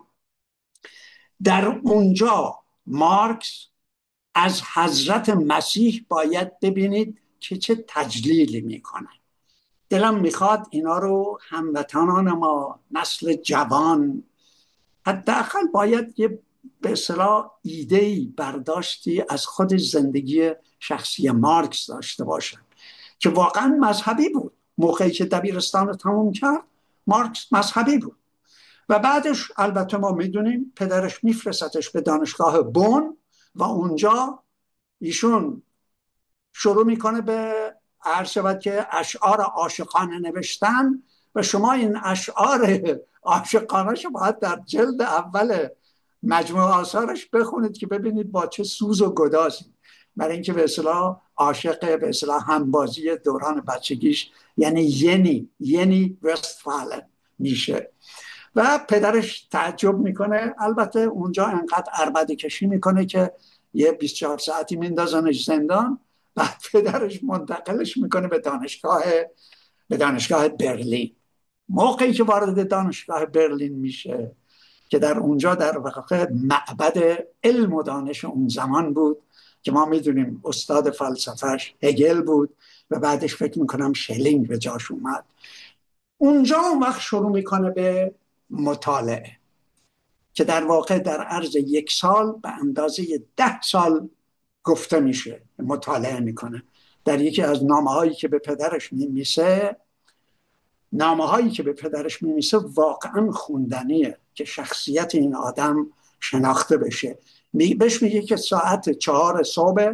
در اونجا مارکس از حضرت مسیح باید ببینید که چه تجلیلی میکنه. دلم میخواد اینا رو هموطنان ما، نسل جوان، حداقل باید یه به اصطلاح ایده‌ای برداشتی از خود زندگی شخصی مارکس داشته باشن که واقعا مذهبی بود. موقعی که دبیرستان رو تموم کرد مارکس مذهبی بود و بعدش البته ما میدونیم پدرش میفرستش به دانشگاه بون و اونجا ایشون شروع میکنه به عرض شود که اشعار عاشقانه نوشتن و شما این اشعار عاشقانه باید در جلد اول مجموعه آثارش بخونید که ببینید با چه سوز و گدازی، برای اینکه به اصطلاح عاشق به اصطلاح همبازی دوران بچگیش یعنی ینی ینی وستفالن میشه و پدرش تعجب میکنه. البته اونجا انقدر عربده کشی میکنه که یه بیست و چهار ساعتی میندازنش زندان، بعد پدرش منتقلش میکنه به دانشگاه به دانشگاه برلین. موقعی که وارد دانشگاه برلین میشه که در اونجا در واقع معبد علم و دانش اون زمان بود که ما میدونیم استاد فلسفهش هگل بود و بعدش فکر میکنم شلینگ به جاش اومد. اونجا اون وقت شروع میکنه به مطالعه که در واقع در عرض یک سال به اندازه ده سال گفته میشه مطالعه میکنه. در یکی از نامه هایی که به پدرش میمیسه، نامه هایی که به پدرش میمیسه واقعا خوندنیه که شخصیت این آدم شناخته بشه. بهش میگه که ساعت چهار صبح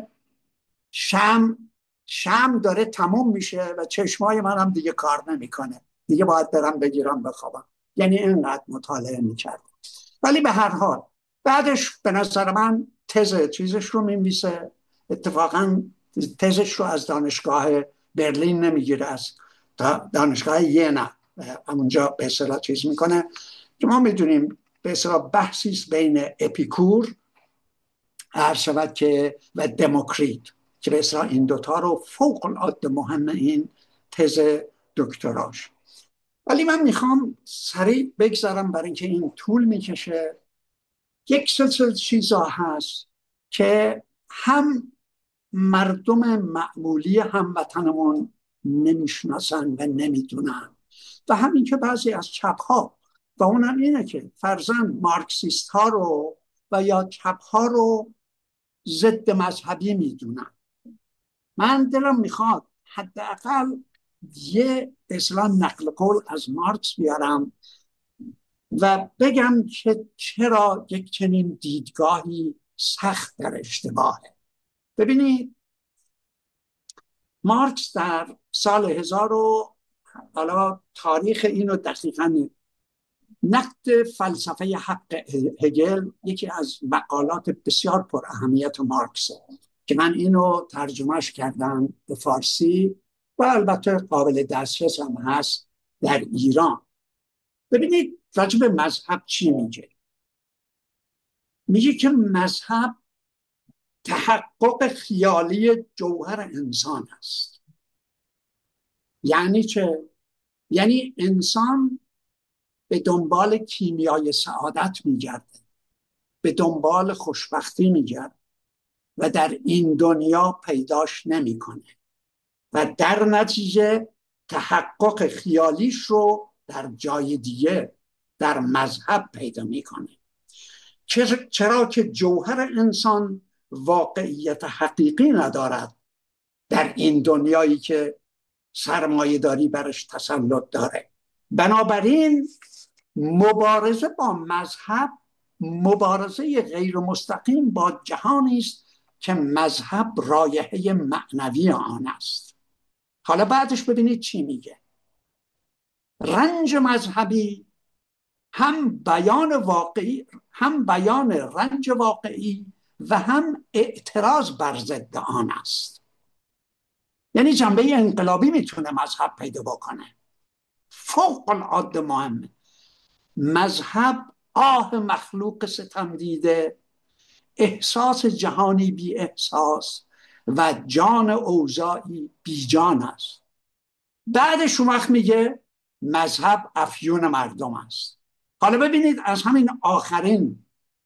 شم شم داره تموم میشه و چشمای من هم دیگه کار نمیکنه، دیگه باید برم بگیرم بخوابم، یعنی اینقدر مطالعه میکرد. ولی به هر حال بعدش به نظر من تز چیزش رو میمیسه. اتفاقا تزش رو از دانشگاه برلین نمیگیره، از دانشگاه ینا همونجا به اصطلاح چیز میکنه که ما میدونیم به اصطلاح بحثی بین اپیکور عرض شود که و دموکریت که به اصطلاح این دوتا رو فوق العاده مهمه این تز دکتراش. ولی من میخوام سریع بگذارم برای اینکه این طول میکشه. یک سلسله چیزا هست که هم مردم معمولی هموطنمون نمیشناسن و نمیدونن و همین که بعضی از چپ ها و اونم اینه که فرزن مارکسیست ها رو و یا چپ ها رو ضد مذهبی میدونن. من دلم میخواد حداقل یه اصلا نقل قول از مارکس بیارم و بگم که چرا یک چنین دیدگاهی سخت در اشتباهه. ببینید مارکس در سال هزار و حالا تاریخ اینو دقیقا نقد فلسفه حق هگل یکی از مقالات بسیار پر اهمیت مارکس که من اینو ترجمهش کردم به فارسی و البته قابل دسترس هم هست در ایران. ببینید راجع به مذهب چی میگه. میگه که مذهب تحقق خیالی جوهر انسان است. یعنی چه؟ یعنی انسان به دنبال کیمیای سعادت میگرده، به دنبال خوشبختی میگرده و در این دنیا پیداش نمیکنه و در نتیجه تحقق خیالیش رو در جای دیگه در مذهب پیدا میکنه. چرا که جوهر انسان واقعیت حقیقی ندارد در این دنیایی که سرمایه داری برش تسلط داره. بنابراین مبارزه با مذهب مبارزه غیر مستقیم با جهانی است که مذهب رایحه معنوی آن است. حالا بعدش ببینید چی میگه. رنج مذهبی هم بیان واقعی، هم بیان رنج واقعی و هم اعتراض بر ضد آن است. یعنی جنبه انقلابی میتونه مذهب پیدا بکنه. فوق العاده مهمه. مذهب آه مخلوق ستم دیده، احساس جهانی بی احساس و جان اوضاعی بی جان است. بعدش وقت میگه مذهب افیون مردم است. حالا ببینید از همین آخرین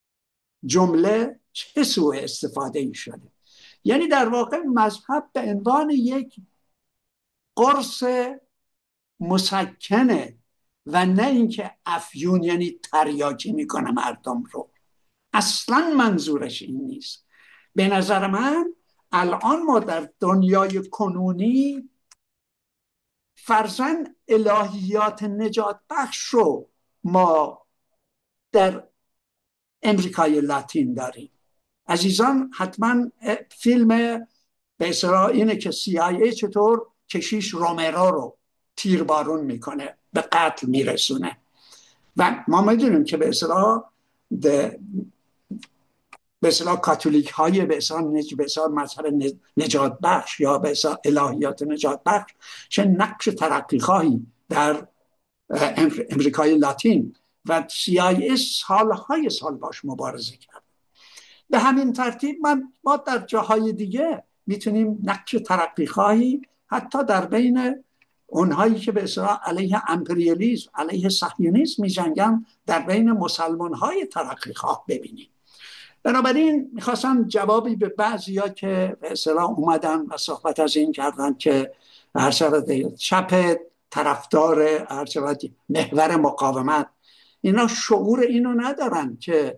جمله چه سوء استفاده ای شده. یعنی در واقع مذهب به عنوان یک قرص مسکنه و نه اینکه افیون یعنی تریاکی میکنه مردم رو. اصلا منظورش این نیست. به نظر من الان ما در دنیای کنونی فرضاً الهیات نجات بخش رو ما در امریکای لاتین داریم. عزیزان حتما فیلم به اصطلاح اینه که سی آی ای چطور کشیش رومرو رو تیربارون میکنه، به قتل میرسونه و ما میدونیم که به اصطلاح به اصطلاح کاتولیک های به اصطلاح نج... به اصطلاح مذهب نجات بخش یا به اصطلاح الهیات نجات بخش چه نقش ترقی خواهی در امریکای لاتین و سی آی ای سالهای سال باش مبارزه کرد. به همین ترتیب من ما در جاهای دیگه میتونیم نقش ترقی خواهی حتی در بین اونهایی که به اصطلاح علیه امپریالیسم علیه صهیونیسم میجنگن در بین مسلمان های ترقی خواه ببینیم. بنابراین میخواستم جوابی به بعضیا که به اصطلاح اومدن و صحبت از این کردن که هر شود چپ طرفدار هر شود محور مقاومت، اینا شعور اینو ندارن که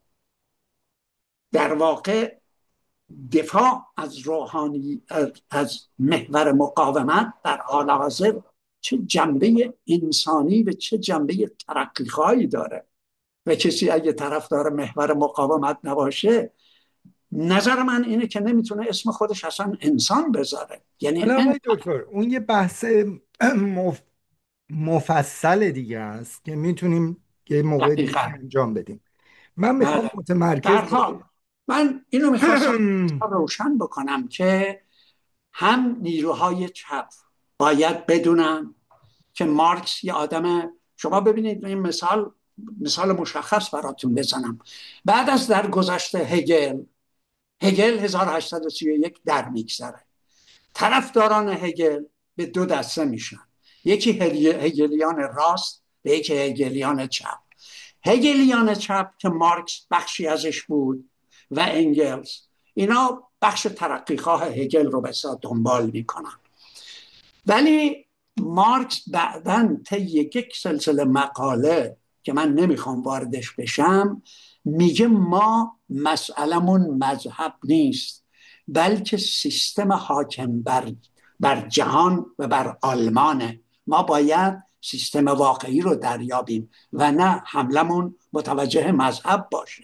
در واقع دفاع از روحانی از محور مقاومت در حال حاضر چه جنبه انسانی و چه جنبه ترقی خواهی داره و کسی اگه طرفدار محور مقاومت نباشه نظر من اینه که نمیتونه اسم خودش اصلا انسان بذاره. یعنی آقای دکتر اون یه بحث مف... مفصل دیگه است که میتونیم یه موقع دیگه انجام بدیم. من میخوام متمرکز باشم. من اینو میخواستم روشن بکنم که هم نیروهای چپ باید بدونن که مارکس یه آدم، شما ببینید این مثال مثال مشخص براتون بزنم. بعد از درگذشت هگل هگل هزار و هشتصد و سی و یک در میگذره. طرفداران هگل به دو دسته میشن. یکی هگلیان راست و یکی هگلیان چپ. هگلیان چپ که مارکس بخشی ازش بود و انگلز، اینا بخش ترقیخواه هگل رو بسیار دنبال میکنن. ولی مارکس بعداً طی یک سلسله مقاله که من نمیخوام واردش بشم میگه ما مسئلمون مذهب نیست، بلکه سیستم حاکم بر, بر جهان و بر آلمانه. ما باید سیستم واقعی رو دریابیم و نه حملمون متوجه مذهب باشه.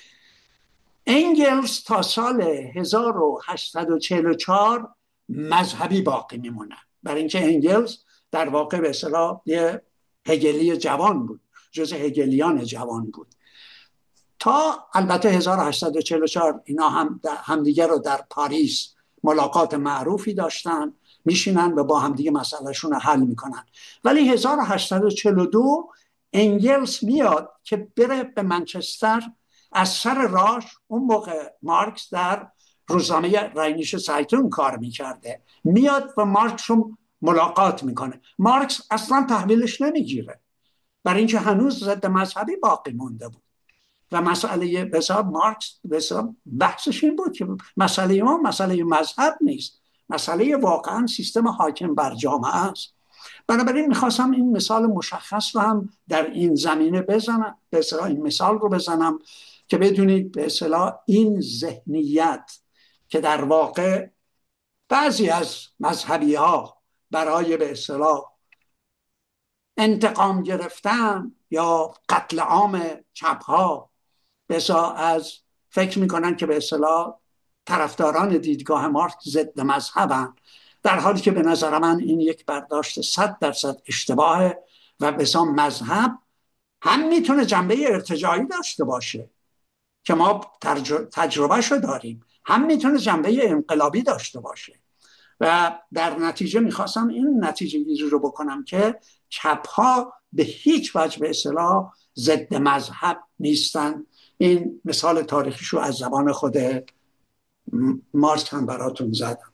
انگلز تا سال هزار و هشتصد و چهل و چهار مذهبی باقی میمونه، برای اینکه انگلز در واقع به اصطلاح یه هگلی جوان بود، جز هگلیان جوان بود. تا البته هزار و هشتصد و چهل و چهار اینا هم همدیگه رو در پاریس ملاقات معروفی داشتن، میشینن و با همدیگه مسئلهشون رو حل میکنن. ولی هزار و هشتصد و چهل و دو انگلز میاد که بره به منچستر. از سر راش اون موقع مارکس در روزنامه راینیش سایتون کار میکرده، میاد و مارکس رو ملاقات میکنه. مارکس اصلا تحویلش نمیگیره، برای اینکه هنوز ضد مذهبی باقی مونده بود و مسئله بسیار مارکس بسیار بحثش این بود که مسئله ما مسئله مذهب نیست، مسئله واقعا سیستم حاکم بر جامعه است. بنابراین میخواستم این مثال مشخص رو هم در این زمینه بزنم، به اصطلاح این مثال رو بزنم که بدونید به اصطلاح این ذهنیت که در واقع بعضی از مذهبی ها برای به اصطلاح انتقام گرفتن یا قتل عام چپ ها بسا از فکر میکنن که به اصطلاح طرفداران دیدگاه مارکس ضد مذهبن، در حالی که به نظر من این یک برداشت صد درصد اشتباهه و بسا مذهب هم میتونه جنبه ارتجاعی داشته باشه که ما تجربه شو داریم، هم میتونه جنبه انقلابی داشته باشه و در نتیجه میخواستم این نتیجه گیری رو بکنم که چپ ها به هیچ وجه به اصطلاح ضد مذهب نیستن. این مثال تاریخیشو از زبان خود مارکس هم براتون زدم.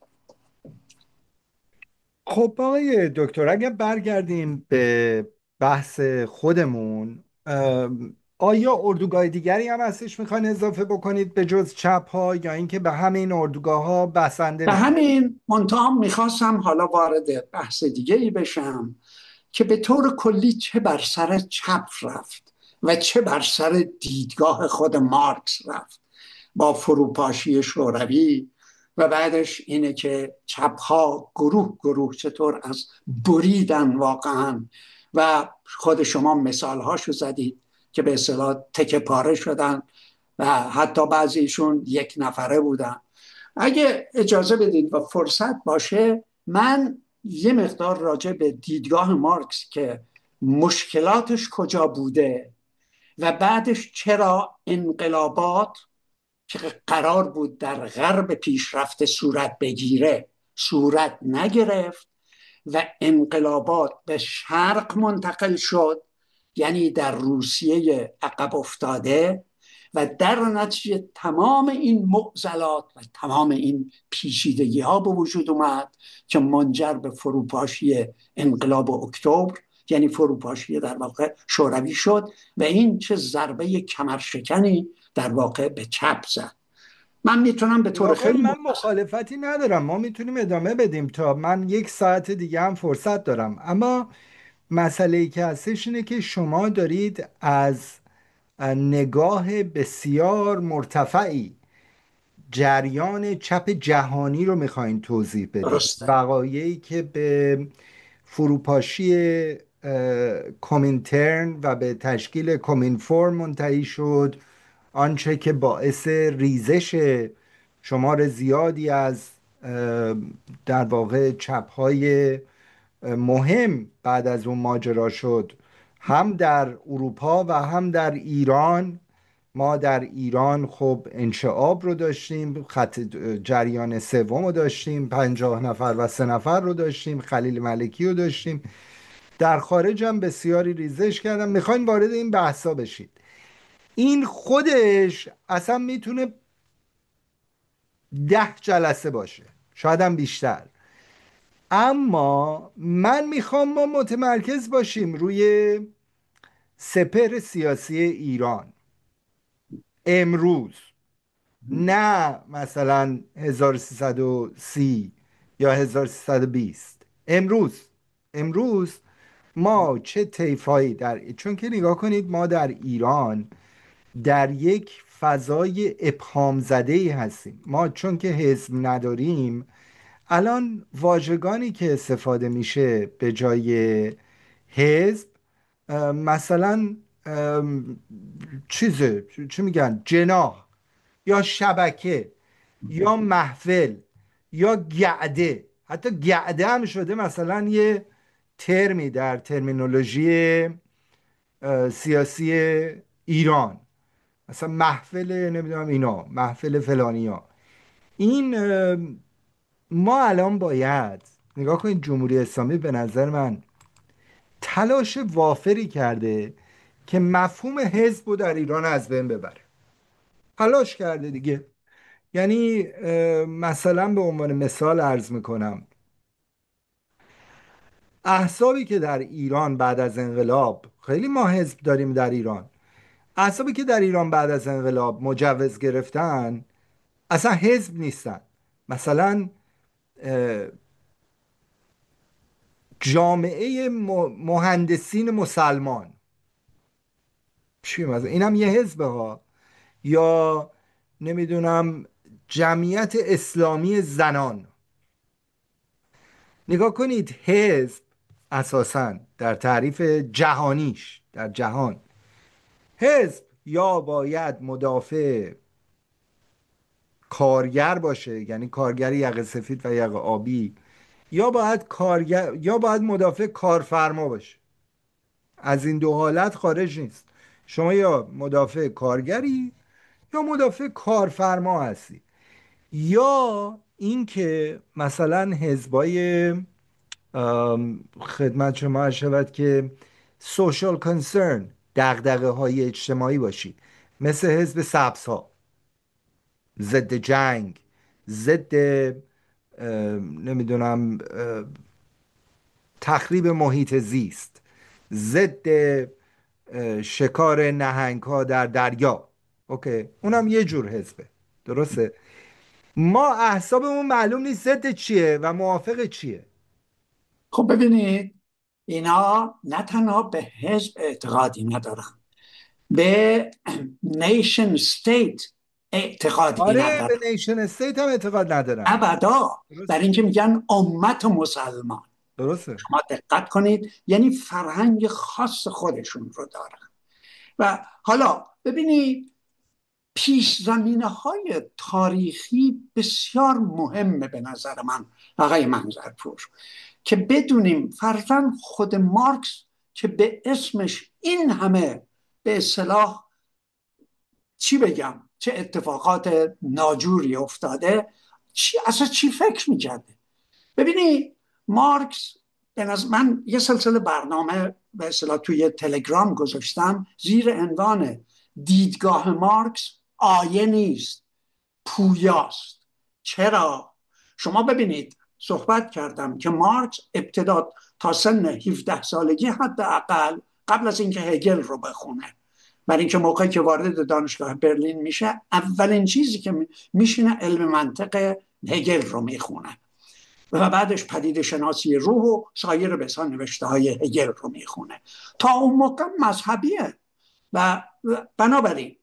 خب آقای دکتر، اگر برگردیم به بحث خودمون، آیا اردوگاه دیگری هم هستش میخواین اضافه بکنید به جز چپ ها، یا اینکه به همین اردوگاه ها بسنده به میکنید؟ همین منتها میخواستم حالا وارد بحث دیگه ای بشم که به طور کلی چه بر سر چپ رفت و چه بر سر دیدگاه خود مارکس رفت با فروپاشی شوروی و بعدش اینه که چپ ها گروه گروه چطور از بریدن واقعا و خود شما مثال هاشو زدید که به اصطلاح تکه پاره شدن و حتی بعضیشون یک نفره بودن. اگه اجازه بدید و فرصت باشه من یه مقدار راجع به دیدگاه مارکس که مشکلاتش کجا بوده و بعدش چرا انقلابات که قرار بود در غرب پیشرفته صورت بگیره صورت نگرفت و انقلابات به شرق منتقل شد، یعنی در روسیه عقب افتاده، و در نتیجه تمام این معضلات و تمام این پیچیدگی ها به وجود اومد که منجر به فروپاشی انقلاب اکتبر یعنی فروپاشی در واقع شوروی شد و این چه ضربه کمرشکنی در واقع به چپ زد. من میتونم به طور واقعا خیلی من مختصر. مخالفتی ندارم، ما میتونیم ادامه بدیم تا من یک ساعت دیگه هم فرصت دارم، اما مسئله ای که هستش اینه که شما دارید از نگاه بسیار مرتفعی جریان چپ جهانی رو میخواین توضیح بدید، درسته. وقایعی که به فروپاشی کومینترن و به تشکیل کومینفورم منتهی شد، آنچه که باعث ریزش شمار زیادی از در واقع چپ‌های مهم بعد از اون ماجرا شد، هم در اروپا و هم در ایران. ما در ایران خب انشعاب رو داشتیم، خط جریان سوم رو داشتیم، پنجاه نفر و سه نفر رو داشتیم، خلیل ملکی رو داشتیم. در خارج هم بسیاری ریزش کردم. میخواین وارد این بحثا بشید؟ این خودش اصلا میتونه ده جلسه باشه، شاید هم بیشتر. اما من میخوام ما متمرکز باشیم روی سپهر سیاسی ایران امروز، نه مثلا هزار و سیصد و سی یا هزار و سیصد و بیست. امروز امروز ما چه طیفایی در، چون که نگاه کنید ما در ایران در یک فضای ابهام زده ای هستیم. ما چون که حزب نداریم، الان واژگانی که استفاده میشه به جای حزب، اه، مثلا ام، چیزه چی میگن، جناح یا شبکه یا محفل یا گعده. حتی گعده هم شده مثلا یه ترمی در ترمینولوژی اه، سیاسی ایران، مثلا محفل نمیدونم اینا، محفل فلانیا. این اه، ما الان باید نگاه کنید، جمهوری اسلامی به نظر من تلاش وافری کرده که مفهوم حزب رو در ایران از بین ببره. تلاش کرده دیگه. یعنی اه، مثلا به عنوان مثال عرض میکنم، احزابی که در ایران بعد از انقلاب، خیلی ما حزب داریم در ایران، احزابی که در ایران بعد از انقلاب مجوز گرفتن اصلا حزب نیستن. مثلا اه، جامعه م- مهندسین مسلمان، چی مثلا اینم یه حزبه ها. یا نمیدونم جمعیت اسلامی زنان. نگاه کنید، حزب اساسا در تعریف جهانیش در جهان، حزب یا باید مدافع کارگر باشه، یعنی کارگر یقه سفید و یقه آبی، یا باید کارگر یا باید مدافع کارفرما باشه. از این دو حالت خارج نیست. شما یا مدافع کارگری یا مدافع کارفرما هستی. یا اینکه مثلا حزبای ام، خدمت شما عرض شود که سوشال کنسرن، دغدغه های اجتماعی باشی، مثل حزب سبز ها، ضد جنگ، ضد ام، نمیدونم اه، تخریب محیط زیست، ضد اه، شکار نهنگ ها در دریا. اوکی، اونم یه جور حزبه. درسته. ما احسابمون معلوم نیست ضد چیه و موافق چیه. خب ببینید، اینا نه تنها به حزب اعتقادی ندارن، به نیشن استیت اعتقادی آره، به ندارن نیشن استیت هم اعتقاد ندارن. ابدا. درست. در اینکه میگن امت مسلمان، درسته. شما دقت کنید، یعنی فرهنگ خاص خودشون رو دارن. و حالا ببینید، پیش زمینه های تاریخی بسیار مهمه به نظر من آقای منظرپور، که بدونیم فرزن خود مارکس که به اسمش این همه به اصطلاح چی بگم چه اتفاقات ناجوری افتاده، چی اصلا چی فکر میکرده. ببینی مارکس، من یه سلسله برنامه به اصطلاح توی تلگرام گذاشتم زیر عنوان دیدگاه مارکس آیه نیست، پویاست. چرا؟ شما ببینید، صحبت کردم که مارکس ابتدا تا سن هفده سالگی حداقل، قبل از اینکه هگل رو بخونه، برای اینکه موقعی که وارد دانشگاه برلین میشه، اولین چیزی که میشینه علم منطق هگل رو میخونه و بعدش پدیده شناسی روح و سایر بسان نوشته های هگل رو میخونه. تا اون موقع مذهبیه و بنابراین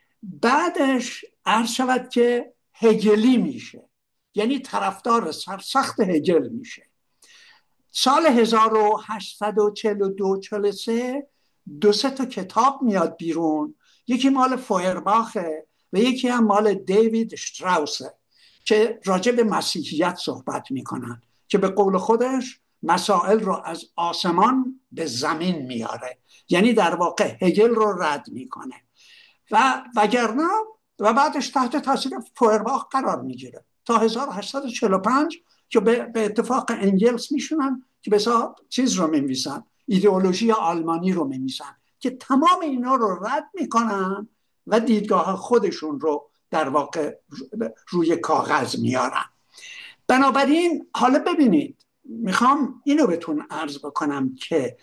بعدش عرض شود که هگلی میشه، یعنی طرفدار سرسخت هگل میشه. سال هزار و هشتصد و چهل و دو چهل و سه دو سه تا کتاب میاد بیرون، یکی مال فویرباخه و یکی هم مال دیوید شتراوسه که راجع به مسیحیت صحبت میکنن، که به قول خودش مسائل رو از آسمان به زمین میاره، یعنی در واقع هگل رو رد میکنه و وگرنه و بعدش تحت تاثیر فویرباخ قرار میگیره تا هزار و هشتصد و چهل و پنج که به, به اتفاق انگلس میشونن که به چیز رو میمیسن، ایدئولوژی آلمانی رو میمیسن، که تمام اینا رو رد میکنن و دیدگاه خودشون رو در واقع روی کاغذ میارن. بنابراین حالا ببینید، میخوام اینو بهتون عرض بکنم که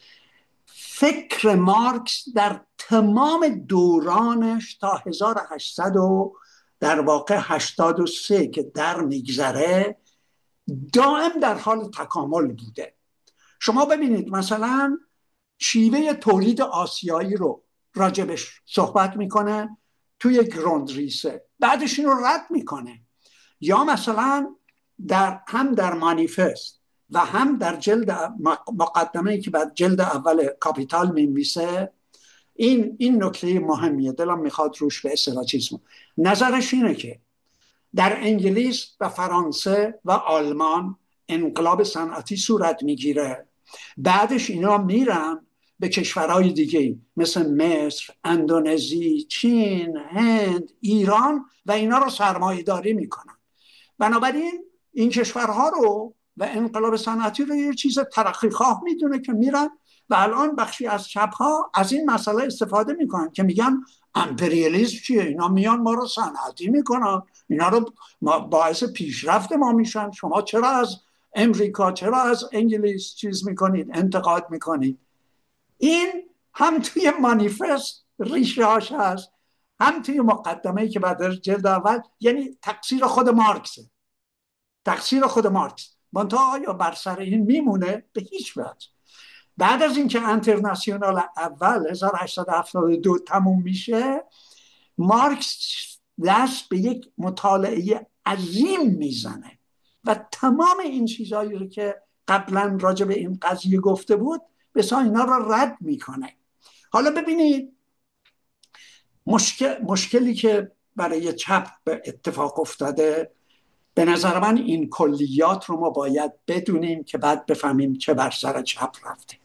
فکر مارکس در تمام دورانش تا هزار و هشتصد و در واقع هشتاد و سه که در میگذره دائم در حال تکامل بوده. شما ببینید مثلا شیوه تولید آسیایی رو راجبش صحبت میکنه توی گروندریسه، بعدش این رو رد میکنه. یا مثلا در هم در مانیفست و هم در جلد مقدمه‌ای که بعد جلد اول کاپیتال می‌نویسه، این این نکته مهمیه، دلم میخواد روش به اصطلاح چیز کنم. نظرش اینه که در انگلیس و فرانسه و آلمان انقلاب صنعتی صورت میگیره، بعدش اینا میرن به کشورهای دیگه مثل مصر، اندونزی، چین، هند، ایران و اینا رو سرمایه‌داری میکنن. بنابراین این کشورها رو و انقلاب صنعتی رو یه چیز ترقی خواه میدونه که میرن و الان بخشی از چپ‌ها از این مسئله استفاده میکنن که میگن امپریالیسم چیه؟ اینا میان ما رو صنعتی میکنن، اینا رو باعث پیشرفت ما میشن، شما چرا از امریکا، چرا از انگلیس چیز میکنید، انتقاد میکنید؟ این هم توی مانیفست ریشه هاش هست، هم توی مقدمه‌ای که بعد جلد اول، یعنی تقصیر خود مارکسه، تقصیر خود مارکس. منتها آیا بر سر این میمونه؟ به هیچ وجه. بعد از اینکه انترناسیونال اول هزار و هشتصد و هفتاد و دو تموم میشه، مارکس دست به یک مطالعه عظیم میزنه و تمام این چیزهایی رو که قبلا راجع به این قضیه گفته بود بسا اینا رو رد میکنه. حالا ببینید مشکل، مشکلی که برای چپ به اتفاق افتاده، به نظر من این کلیات رو ما باید بدونیم که بعد بفهمیم چه بر سر چپ رفته.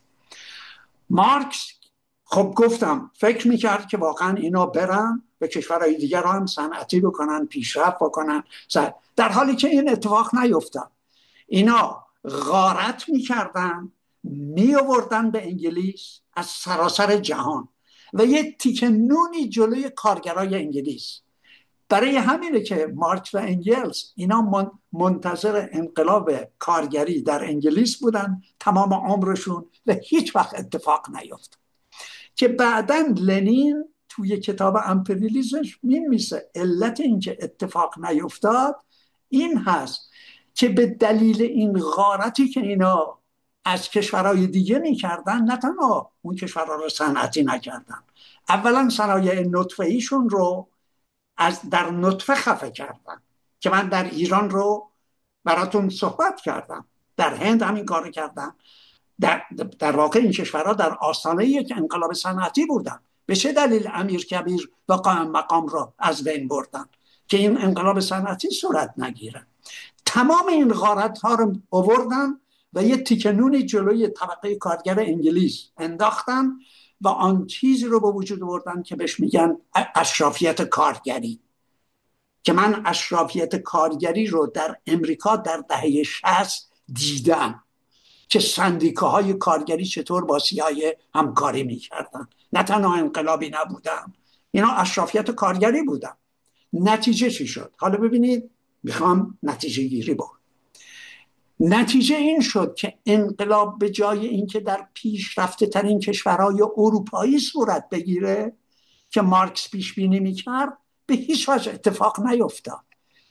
مارکس خب گفتم فکر میکرد که واقعا اینا برن به کشورهای دیگر هم صنعتی بکنن، پیشرفت بکنن، در حالی که این اتفاق نیفتاد. اینا غارت میکردن، میآوردن به انگلیس از سراسر جهان و یه تیکه نونی جلوی کارگرای انگلیس. برای همینه که مارکس و انگلز اینا منتظر انقلاب کارگری در انگلیس بودن تمام عمرشون و هیچ وقت اتفاق نیفتاد. که بعداً لنین توی کتاب امپریالیسمش می‌نویسه علت اینکه اتفاق نیفتاد این هست که به دلیل این غارتی که اینا از کشورهای دیگه میکردن، نه تنها اون کشورها رو صنعتی نکردن، اولا صنایع نطفه‌ایشون رو از در نطفه خفه کردن که من در ایران رو براتون صحبت کردم، در هند همین کار کردن. در, در واقع این کشورها در آستانه یک انقلاب صنعتی بودن. به چه دلیل امیر کبیر و قائم مقام را از بین بردن که این انقلاب صنعتی صورت نگیره؟ تمام این غارت ها رو آوردن و یه تیکه نونی جلوی طبقه کارگر انگلیس انداختن و آن چیزی رو به وجود آوردن که بهش میگن اشرافیت کارگری. که من اشرافیت کارگری رو در امریکا در دهه شصت دیدم که سندیکاهای کارگری چطور با سیاه‌ای همکاری میکردن، نه تنها انقلابی نبودن، اینا اشرافیت کارگری بودن. نتیجه چی شد؟ حالا ببینید، میخوام نتیجه گیری با نتیجه این شد که انقلاب به جای اینکه در پیشرفته ترین کشورهای اروپایی صورت بگیره که مارکس پیش بینی میکرد، به هیچ وجه اتفاق نیفتاد.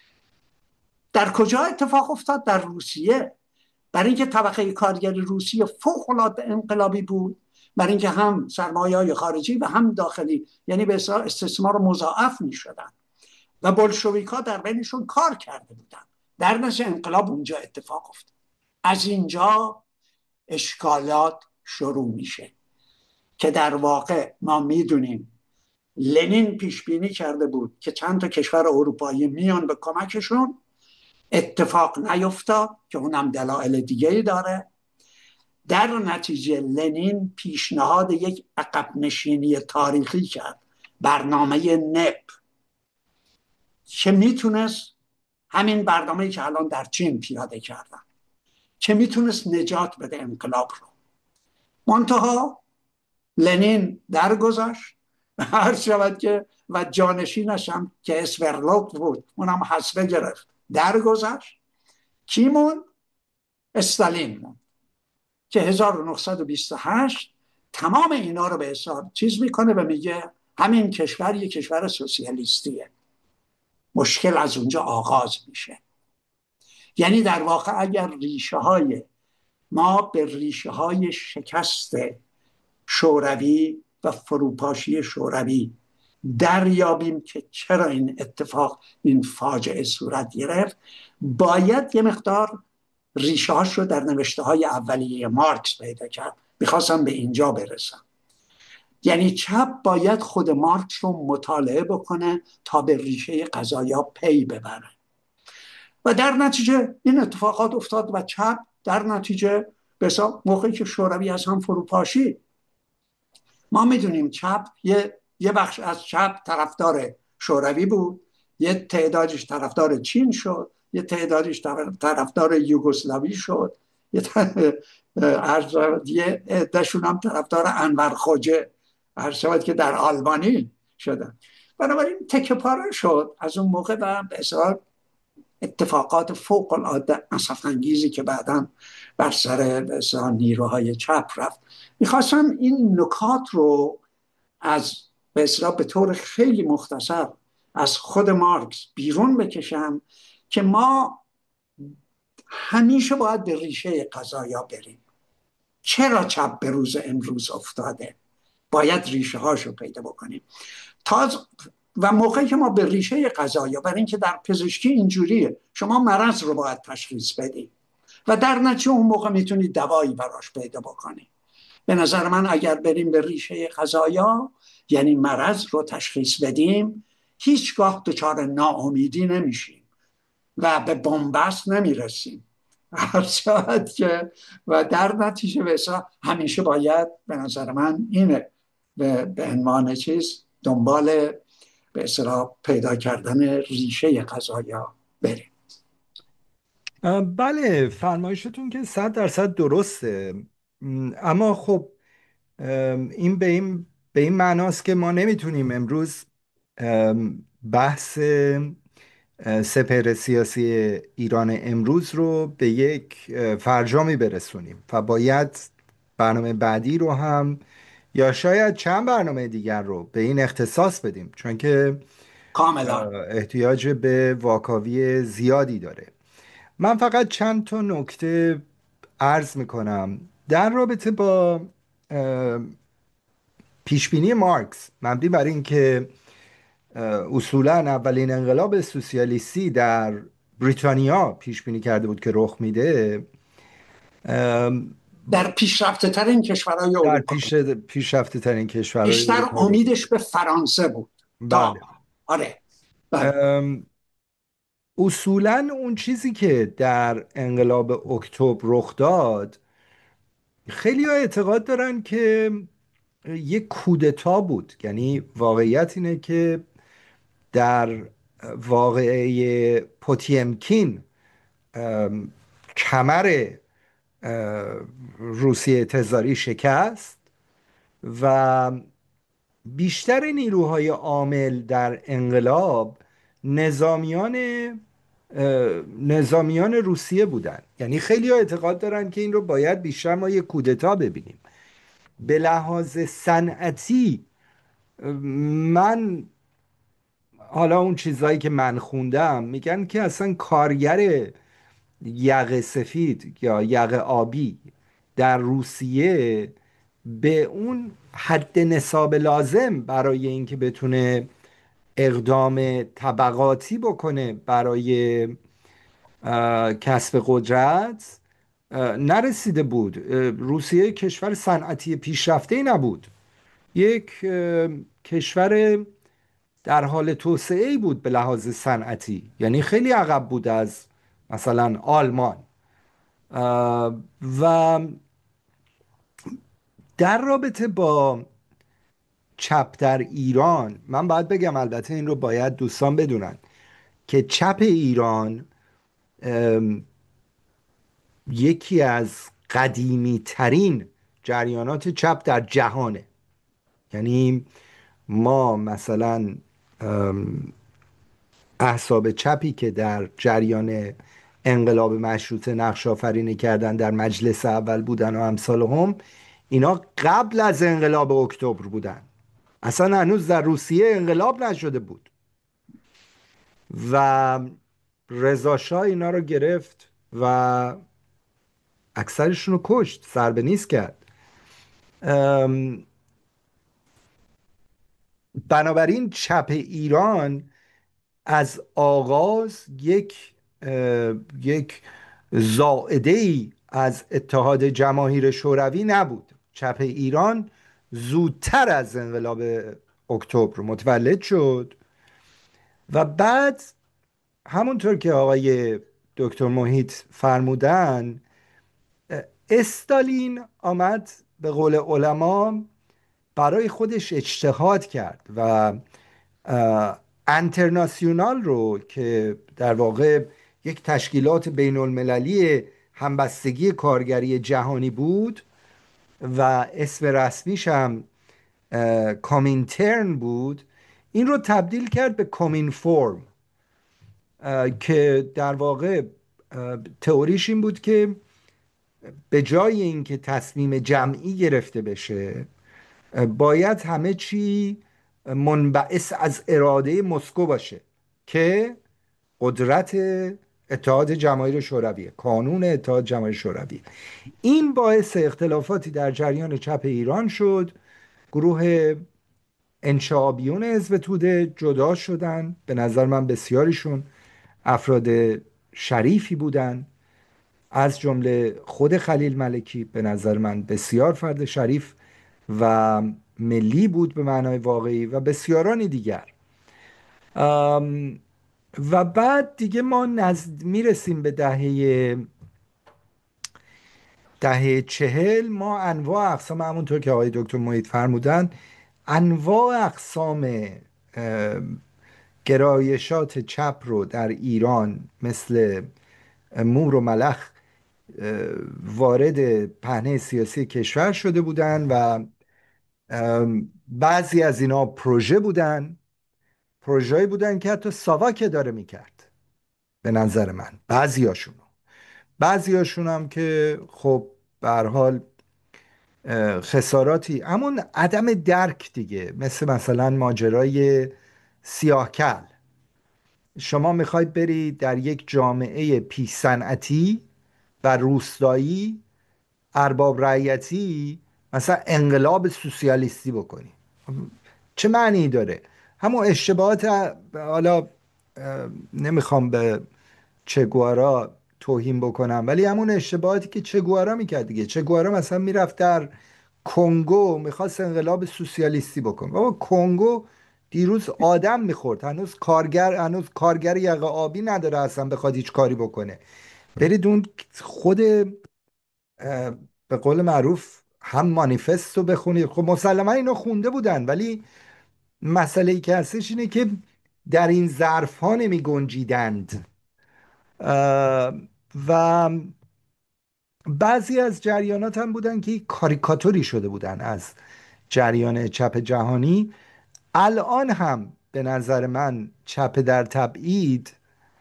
در کجا اتفاق افتاد؟ در روسیه. برای اینکه طبقه کارگری روسیه فوق العاده انقلابی بود، برای اینکه هم سرمایه‌های خارجی و هم داخلی، یعنی به اصطلاح استثمار مضاعف میشدن و بولشویک‌ها در بینشون کار کرده بودن. در نتیجه انقلاب اونجا اتفاق افتاد. از اینجا اشکالات شروع میشه که در واقع ما میدونیم لنین پیش بینی کرده بود که چند تا کشور اروپایی میان به کمکشون، اتفاق نیفتاد که اونم دلایل دیگه‌ای داره. در نتیجه لنین پیشنهاد یک عقب نشینی تاریخی کرد، برنامه نپ، که میتونست همین برنامه‌ای که الان در چین پیاده کردن، که میتونست نجات بده انقلاب رو. منتها لنین درگذشت، هر شود که و جانشینش هم که اسورلوف بود اونم حسبه گرفت، درگذشت. کی موند؟ استالین موند که هزار و نهصد و بیست و هشت تمام اینا رو به حساب چیز میکنه و میگه همین کشور یک کشور سوسیالیستیه. مشکل از اونجا آغاز میشه. یعنی در واقع اگر ریشه های ما به ریشه های شکست شوروی و فروپاشی شوروی دریابیم که چرا این اتفاق، این فاجعه صورت گرفت، باید یه مقدار ریشه هاش رو در نوشته های اولیه مارکس پیدا کرد. میخواستم به اینجا برسم. یعنی چپ باید خود مارکس رو مطالعه بکنه تا به ریشه قضایا پی ببره و در نتیجه این اتفاقات افتاد و چپ در نتیجه بسا موقعی که شوروی از هم فروپاشی، ما میدونیم چپ یه, یه بخش از چپ طرفدار شوروی بود، یه تعدادش طرفدار چین شد، یه تعدادش طرفدار یوگسلاوی شد، یه یه عدهشون هم طرفدار انور خوجه هر شود که در آلبانی شدن. بنابراین تکه پاره شد از اون موقع و به اصرار اتفاقات فوق العاده اسف انگیزی که بعداً بر سر نیروهای چپ رفت. میخواستم این نکات رو از به اصطلاح به طور خیلی مختصر از خود مارکس بیرون بکشم که ما همیشه باید به ریشه قضایا بریم. چرا چپ به روز امروز افتاده؟ باید ریشه هاشو پیدا بکنیم. تا و موقعی که ما به ریشه قضایا، برای اینکه در پزشکی اینجوریه، شما مرض رو باید تشخیص بدید و در نتیجه اون موقع میتونید دوایی براش پیدا بکنید. به نظر من اگر بریم به ریشه قضایا، یعنی مرض رو تشخیص بدیم، هیچگاه دچار ناامیدی نمیشیم و به بنبست نمیرسیم. هرچند که و در نتیجه بسا همیشه باید به نظر من اینه به, به عنوان چیز دنبال به اصطلاح پیدا کردن ریشه قضایا بریم. بله، فرمایشتون که صد درصد درسته. اما خب این به این به این معناست که ما نمیتونیم امروز بحث سپهر سیاسی ایران امروز رو به یک فرجامی برسونیم و باید برنامه بعدی رو هم یا شاید چند برنامه دیگر رو به این اختصاص بدیم، چون که کاملا احتیاج به واکاوی زیادی داره. من فقط چند تا نکته عرض میکنم در رابطه با پیشبینی مارکس مبنی بر اینکه اصولا اولین انقلاب سوسیالیستی در بریتانیا پیش بینی کرده بود که رخ میده در پیشرفته ترین کشورهای در اروپا، پیش پیشرفته ترین کشورهای بیشتر اروپا رخ امیدش به فرانسه بود تا بله. آره بله اصولا اون چیزی که در انقلاب اکتبر رخ داد، خیلی ها اعتقاد دارن که یک کودتا بود. یعنی واقعیت اینه که در واقعه پوتیمکین کمر روسیه تزاری شکست و بیشتر نیروهای عامل در انقلاب نظامیان نظامیان روسیه بودن. یعنی خیلی ها اعتقاد دارن که این رو باید بیشتر ما یک کودتا ببینیم. به لحاظ صنعتی، من حالا اون چیزهایی که من خوندم میگن که اصلا کارگر یقه سفید یا یقه آبی در روسیه به اون حد نصاب لازم برای اینکه بتونه اقدام طبقاتی بکنه برای کسب قدرت نرسیده بود. روسیه کشور صنعتی پیشرفته نبود، یک کشور در حال توسعه ای بود به لحاظ صنعتی. یعنی خیلی عقب بود از مثلا آلمان. و در رابطه با چپ در ایران، من باید بگم، البته این رو باید دوستان بدونن که چپ ایران یکی از قدیمی ترین جریانات چپ در جهانه. یعنی ما مثلا احزاب چپی که در جریان انقلاب مشروطه نقش آفرینی کردن، در مجلس اول بودن و امثال هم، اینا قبل از انقلاب اکتبر بودن، اصلا هنوز در روسیه انقلاب نشده بود و رضا شاه اینا رو گرفت و اکثرشون رو کشت، سر به نیست کرد. بنابراین چپ ایران از آغاز یک یک زائده ای از اتحاد جماهیر شوروی نبود. چپ ایران زودتر از انقلاب اکتبر متولد شد و بعد همونطور که آقای دکتر محیط فرمودن، استالین آمد به قول علما برای خودش اجتهاد کرد و انترناسیونال رو که در واقع یک تشکیلات بین المللی همبستگی کارگری جهانی بود و اسم رسمیش هم کامینترن بود، این رو تبدیل کرد به کامینفورم که در واقع تئوریش این بود که به جای اینکه تصمیم جمعی گرفته بشه، باید همه چی منبعث از اراده مسکو باشه که قدرت اتحاد جماهیر شوروی، قانون اتحاد جماهیر شوروی. این باعث اختلافاتی در جریان چپ ایران شد. گروه انشعابیون حزب توده جدا شدن، به نظر من بسیاریشون افراد شریفی بودن، از جمله خود خلیل ملکی به نظر من بسیار فرد شریف و ملی بود به معنای واقعی، و بسیارانی دیگر. و بعد دیگه ما نزد میرسیم به دهه دهه چهل، ما انواع اقسام، همونطور که آقای دکتر محیط فرمودن، انواع اقسام گرایشات چپ رو در ایران مثل مور و ملخ وارد پهنه سیاسی کشور شده بودن و بعضی از اینا پروژه بودن، پروژه‌ای بودن که حتی ساواک داره میکرد به نظر من، بعضی هاشون بعضی هاشون هم که خب به هر حال خساراتی، همون عدم درک دیگه، مثل مثلا ماجرای سیاهکل. شما میخواید برید در یک جامعه پیش صنعتی و روستایی ارباب رعیتی مثلا انقلاب سوسیالیستی بکنی، چه معنی داره؟ همون اشتباهات، حالا نمیخوام به چگوارا توهین بکنم، ولی همون اشتباهاتی که چگوارا میکرد دیگه. چگوارا مثلا میرفت در کنگو میخواست انقلاب سوسیالیستی بکنه، بابا کنگو دیروز آدم میخورد، هنوز کارگر هنوز کارگر یقه آبی نداره اصلا بخواد هیچ کاری بکنه. برید اون خود به قول معروف هم مانیفست رو بخونید. خب مسلما اینا خونده بودن، ولی مسئله ای که هستش اینه که در این ظرف ها نمی گنجیدند. و بعضی از جریانات هم بودن که کاریکاتوری شده بودن از جریان چپ جهانی. الان هم به نظر من چپ در تبعید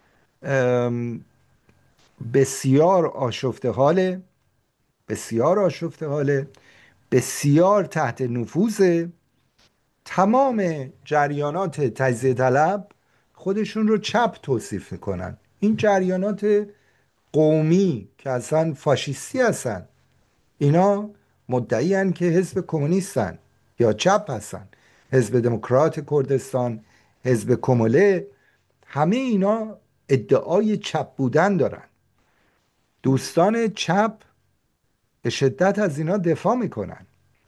بسیار آشفته حاله، بسیار آشفته حاله، بسیار تحت نفوذه. تمام جریانات تجزیه طلب خودشون رو چپ توصیف میکنن. این جریانات قومی که اصلا فاشیستی هستن، اینا مدعی هن که حزب کمونیستن یا چپ هستن. حزب دموکرات کردستان، حزب کموله، همه اینا ادعای چپ بودن دارن. دوستان چپ به شدت از اینا دفاع میکنن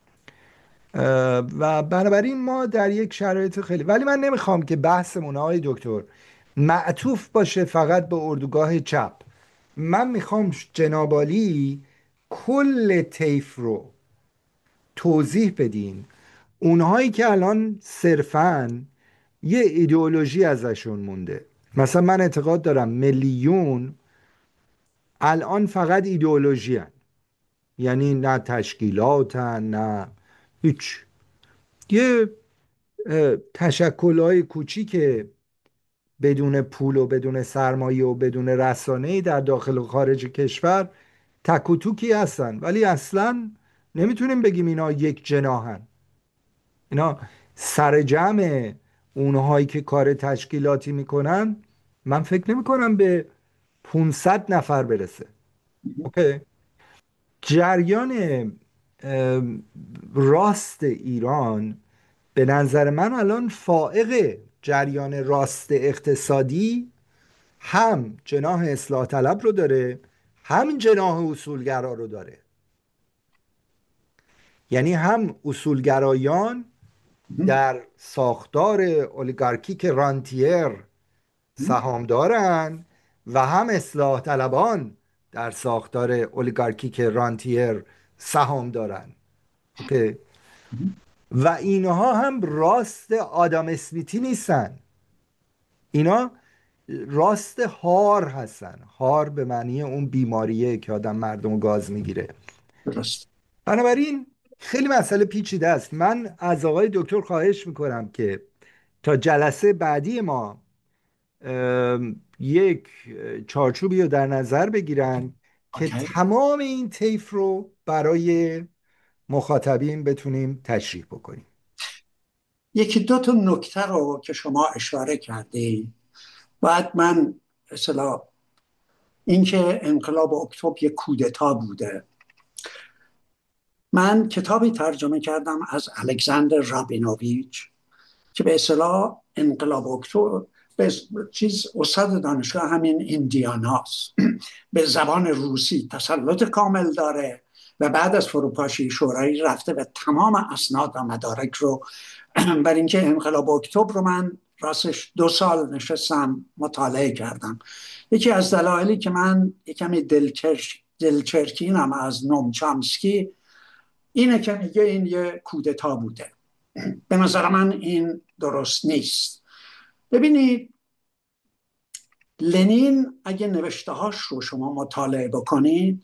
و بنابراین ما در یک شرایط خیلی، ولی من نمیخوام که بحثمون های دکتر معطوف باشه فقط به اردوگاه چپ. من میخوام جنابالی کل طیف رو توضیح بدین، اونهایی که الان صرفاً یه ایدئولوژی ازشون مونده. مثلا من اعتقاد دارم میلیون الان فقط ایدئولوژی هن. یعنی نه تشکیلاتن نه هیچ، یه تشکل‌های کوچیک بدون پول و بدون سرمایه و بدون رسانه‌ای در داخل و خارج کشور تک و توکی هستن، ولی اصلا نمیتونیم بگیم اینا یک جناحن. اینا سر جمع اونهایی که کار تشکیلاتی میکنن من فکر نمی کنم به پانصد نفر برسه. اوکی. جریان ام، راست ایران به نظر من الان فائق جریان راست اقتصادی، هم جناح اصلاح طلب رو داره، هم جناح اصولگرا رو داره. یعنی هم اصولگرایان در ساختار اولیگارکیک رانتیر سهام دارن و هم اصلاح طلبان در ساختار اولیگارکیک رانتیر سهام دارن. اوکی. و اینها هم راست آدم اسمیتی نیستن، اینا راست هار هستن. هار به معنی اون بیماریه که آدم مردم گاز میگیره. درست. بنابراین خیلی مسئله پیچیده است. من از آقای دکتر خواهش میکنم که تا جلسه بعدی ما ام، یک چارچوبی رو در نظر بگیرن که اوکی. تمام این طیف رو برای مخاطبین بتونیم تشریح بکنیم. یکی دو تا نکته رو که شما اشاره کردی، بعد من اصلا اینکه انقلاب اکتبر یک کودتا بوده، من کتابی ترجمه کردم از الکساندر رابینوویچ که به اصطلاح انقلاب اکتبر به چیز استاد دانشگاه همین ایندیاناست به زبان روسی تسلط کامل داره و بعد از فروپاشی شورایی رفته و تمام اسناد و مدارک رو بر اینکه انقلاب اکتبر رو من راستش دو سال نشستم مطالعه کردم. یکی از دلایلی که من یکمی دلچرک دلچرکینم از نوم چامسکی اینه که میگه این یه کودتا بوده. به نظر من این درست نیست. ببینید لنین اگه نوشته هاش رو شما مطالعه بکنید،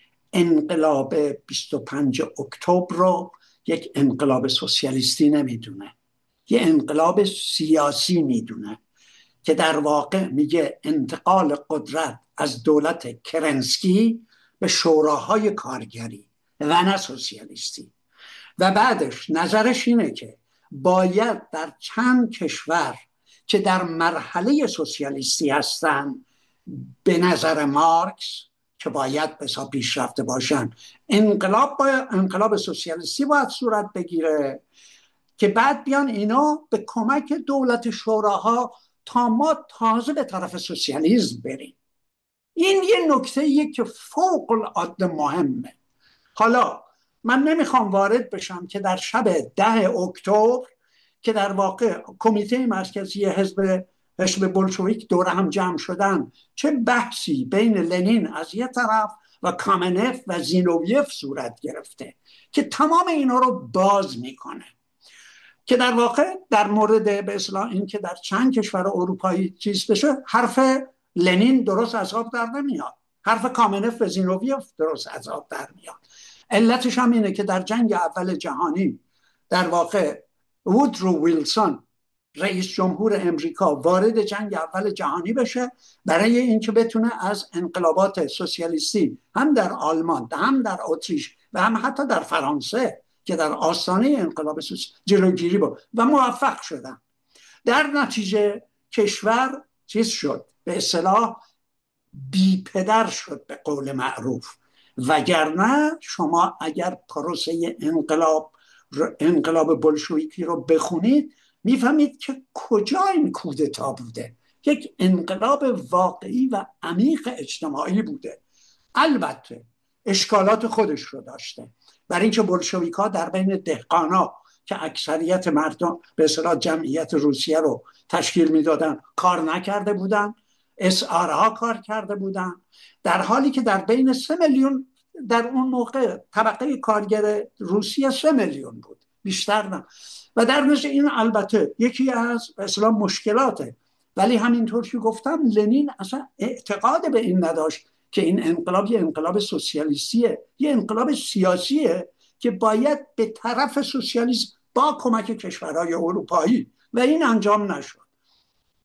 انقلاب بیست و پنج اکتبر رو یک انقلاب سوسیالیستی نمیدونه، یه انقلاب سیاسی میدونه که در واقع میگه انتقال قدرت از دولت کرنسکی به شوراهای کارگری و نه سوسیالیستی. و بعدش نظرش اینه که باید در چند کشور که در مرحله سوسیالیستی هستن، به نظر مارکس که باید بسا پیشرفته باشن، انقلاب باید انقلاب سوسیالیستی باید صورت بگیره که بعد بیان اینا به کمک دولت شوراها تا ما تازه به طرف سوسیالیسم بریم. این یه نکته ایه که فوق العاده مهمه. حالا من نمیخوام وارد بشم که در شب ده اکتبر که در واقع کمیته مرکزی حزب حزب بولشویک دور هم جمع شدن، چه بحثی بین لنین از یه طرف و کامنف و زینوویف صورت گرفته که تمام اینا رو باز میکنه، که در واقع در مورد به اصطلاح این که در چند کشور اروپایی چیز بشه، حرف لنین درست از آب در نمیاد، حرف کامنف و زینوویف درست از آب در میاد. علتش هم اینه که در جنگ اول جهانی در واقع وودرو ویلسون رئیس جمهور امریکا وارد جنگ اول جهانی بشه برای اینکه بتونه از انقلابات سوسیالیستی هم در آلمان هم در اتریش و هم حتی در فرانسه که در آستانه انقلاب سوسیالیستی جلوگیری بود و موفق شدن. در نتیجه کشور چیز شد، به اصطلاح بی پدر شد به قول معروف. وگرنه شما اگر پروسه انقلاب انقلاب بولشویکی رو بخونید میفهمید که کجا این کودتا بوده، یک انقلاب واقعی و عمیق اجتماعی بوده. البته اشکالات خودش رو داشته، برای اینکه بولشویک‌ها در بین دهقانا که اکثریت مردم به اصطلاح جمعیت روسیه رو تشکیل میدادن کار نکرده بودن، اس آر ها کار کرده بودن، در حالی که در بین سه میلیون در اون موقع طبقه کارگر روسیه سه میلیون بود، بیشتر نه. و در نتیجه این البته یکی از اصلا مشکلاته، ولی همینطور که گفتم لنین اصلا اعتقاد به این نداشت که این انقلاب یه انقلاب سوسیالیستیه، یه انقلاب سیاسیه که باید به طرف سوسیالیسم با کمک کشورهای اروپایی، و این انجام نشد.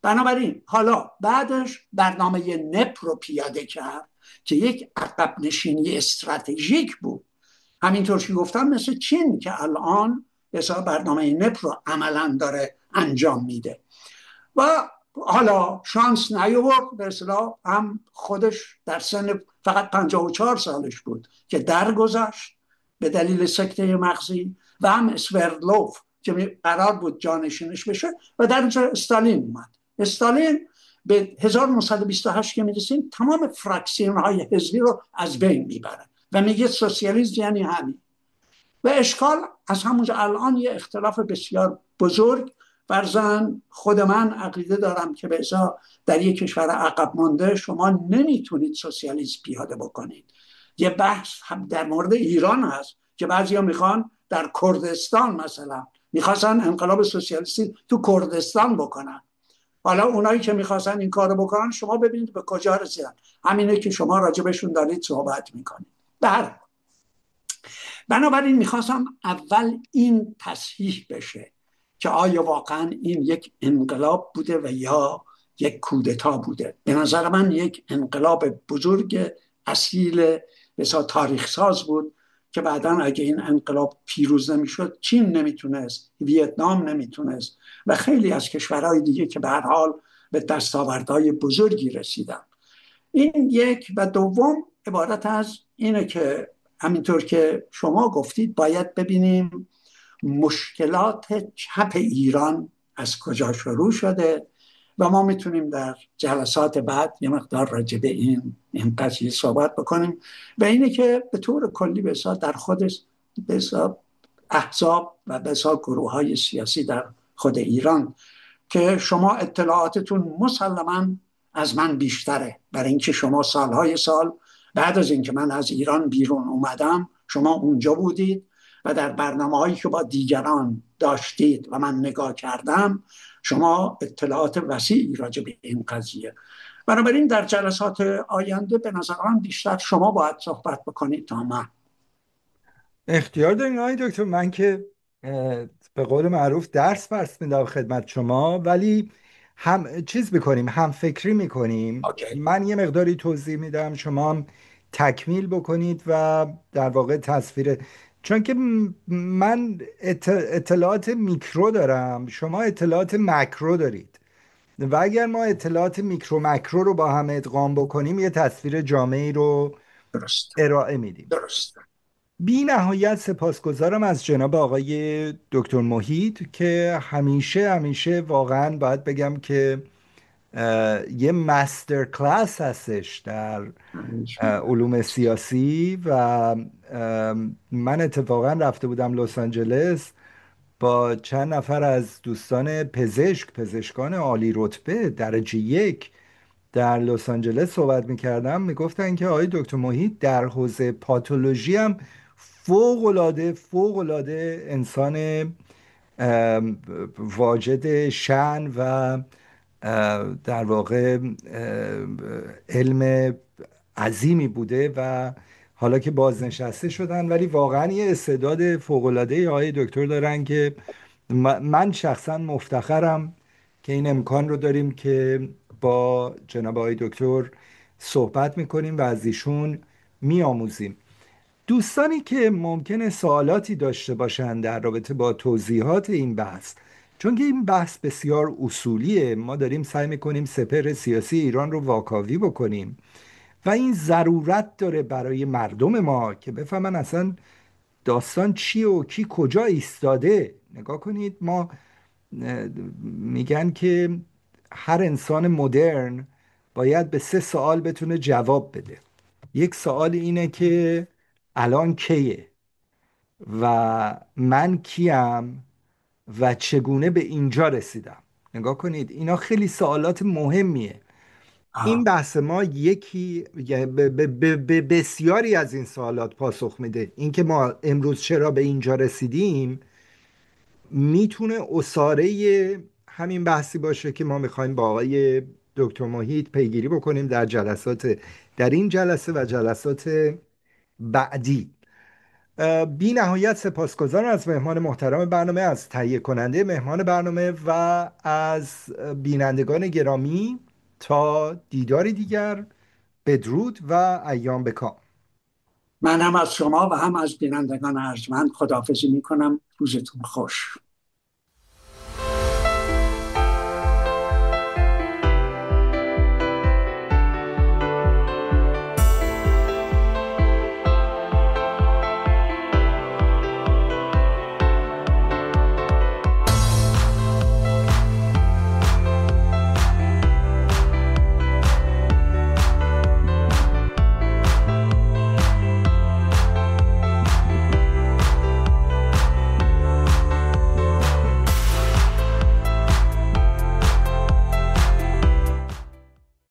بنابراین حالا بعدش برنامه نپ رو پیاده کرد که یک عقب نشینی استراتژیک بود. همینطور که گفتم مثل چین که الان مثلا برنامه نپ رو عملا داره انجام میده و حالا شانس نیاورد. به اصطلاح هم خودش در سن فقط پنجاه و چهار سالش بود که درگذشت به دلیل سکته مغزی و هم اسوردلوف که قرار بود جانشینش بشه و در اونجا استالین اومد. استالین به هزار و نهصد و بیست و هشت که میرسیم تمام فراکسیون های حزبی رو از بین میبره و میگه سوسیالیسم یعنی همین. و اشکال از همونجا الان یه اختلاف بسیار بزرگ فرزن خود من عقیده دارم که به ازا در یک کشور عقب مانده شما نمیتونید سوسیالیسم پیاده بکنید. یه بحث هم در مورد ایران هست که بعضیا میخوان در کردستان مثلا میخواستن انقلاب سوسیالیستی تو کردستان بکنن. حالا اونایی که میخواستن این کارو بکنن شما ببینید به کجا رسیدن. همینه که شما راجبشون دارید صحبت میکنید. در بنابراین میخواستم اول این تصحیح بشه که آیا واقعا این یک انقلاب بوده و یا یک کودتا بوده. به نظر من یک انقلاب بزرگ اصیل بسیار تاریخ ساز بود که بعدا اگه این انقلاب پیروز نمیشد چین نمیتونست، ویتنام نمیتونست و خیلی از کشورهای دیگه که به هر حال به دستاوردهای بزرگی رسیدن. این یک. و دوم عبارت از اینه که همینطور که شما گفتید باید ببینیم مشکلات چپ ایران از کجا شروع شده و ما میتونیم در جلسات بعد یه مقدار راجع به این این قضیه صحبت بکنیم. و اینه که به طور کلی بسا در خودش بسا احزاب و بسا گروه های سیاسی در خود ایران که شما اطلاعاتتون مسلماً از من بیشتره، برای اینکه شما سالهای سال بعد از اینکه من از ایران بیرون اومدم شما اونجا بودید و در برنامه هایی که با دیگران داشتید و من نگاه کردم شما اطلاعات وسیعی راجع به این قضیه. بنابراین در جلسات آینده به نظر من بیشتر شما باید صحبت بکنید تا من. اختیار دارین آقای دکتر. من که به قول معروف درس برس میدم خدمت شما، ولی هم چیز میکنیم، هم فکری میکنیم. اوکی. من یه مقداری توضیح میدم، شما هم تکمیل بکنید و در واقع تصویر، چون که من اطلاعات میکرو دارم، شما اطلاعات مکرو دارید و اگر ما اطلاعات میکرو مکرو رو با هم ادغام بکنیم یه تصویر جامعی رو درست ارائه میدیم. درست. بی نهایت سپاسگزارم از جناب آقای دکتر محیط که همیشه همیشه واقعا باید بگم که یه مستر کلاس هستش در علوم سیاسی. و من اتفاقا رفته بودم لس آنجلس با چند نفر از دوستان پزشک پزشکان عالی رتبه درجه یک در لس آنجلس صحبت میکردم، میگفتن که آقای دکتر محیط در حوزه پاتولوژی هم فوق العاده فوق العاده انسان واجد شأن و در واقع علم عظیمی بوده و حالا که بازنشسته شدن ولی واقعا یه استعداد فوق العاده آقای دکتر دارن که من شخصا مفتخرم که این امکان رو داریم که با جناب آقای دکتر صحبت میکنیم و از ایشون میآموزیم. دوستانی که ممکنه سوالاتی داشته باشند در رابطه با توضیحات این بحث، چون که این بحث بسیار اصولیه، ما داریم سعی میکنیم سپهر سیاسی ایران رو واکاوی بکنیم و این ضرورت داره برای مردم ما که بفهمن اصلا داستان چیه و کی کجا ایستاده. نگاه کنید، ما میگن که هر انسان مدرن باید به سه سوال بتونه جواب بده. یک سوال اینه که الان کیه و من کیم و چگونه به اینجا رسیدم. نگاه کنید اینا خیلی سوالات مهمیه. این بحث ما یکی به, به, به بسیاری از این سوالات پاسخ میده. اینکه ما امروز چرا به اینجا رسیدیم میتونه اصاره همین بحثی باشه که ما میخوایم با آقای دکتر محیط پیگیری بکنیم در جلسات در این جلسه و جلسات بعدی. بی نهایت سپاسگزارم از مهمان محترم برنامه، از تهیه کننده مهمان برنامه و از بینندگان گرامی. تا دیداری دیگر، بدرود و ایام بکام. من هم از شما و هم از بینندگان ارجمند خداحافظی میکنم. روزتون خوش.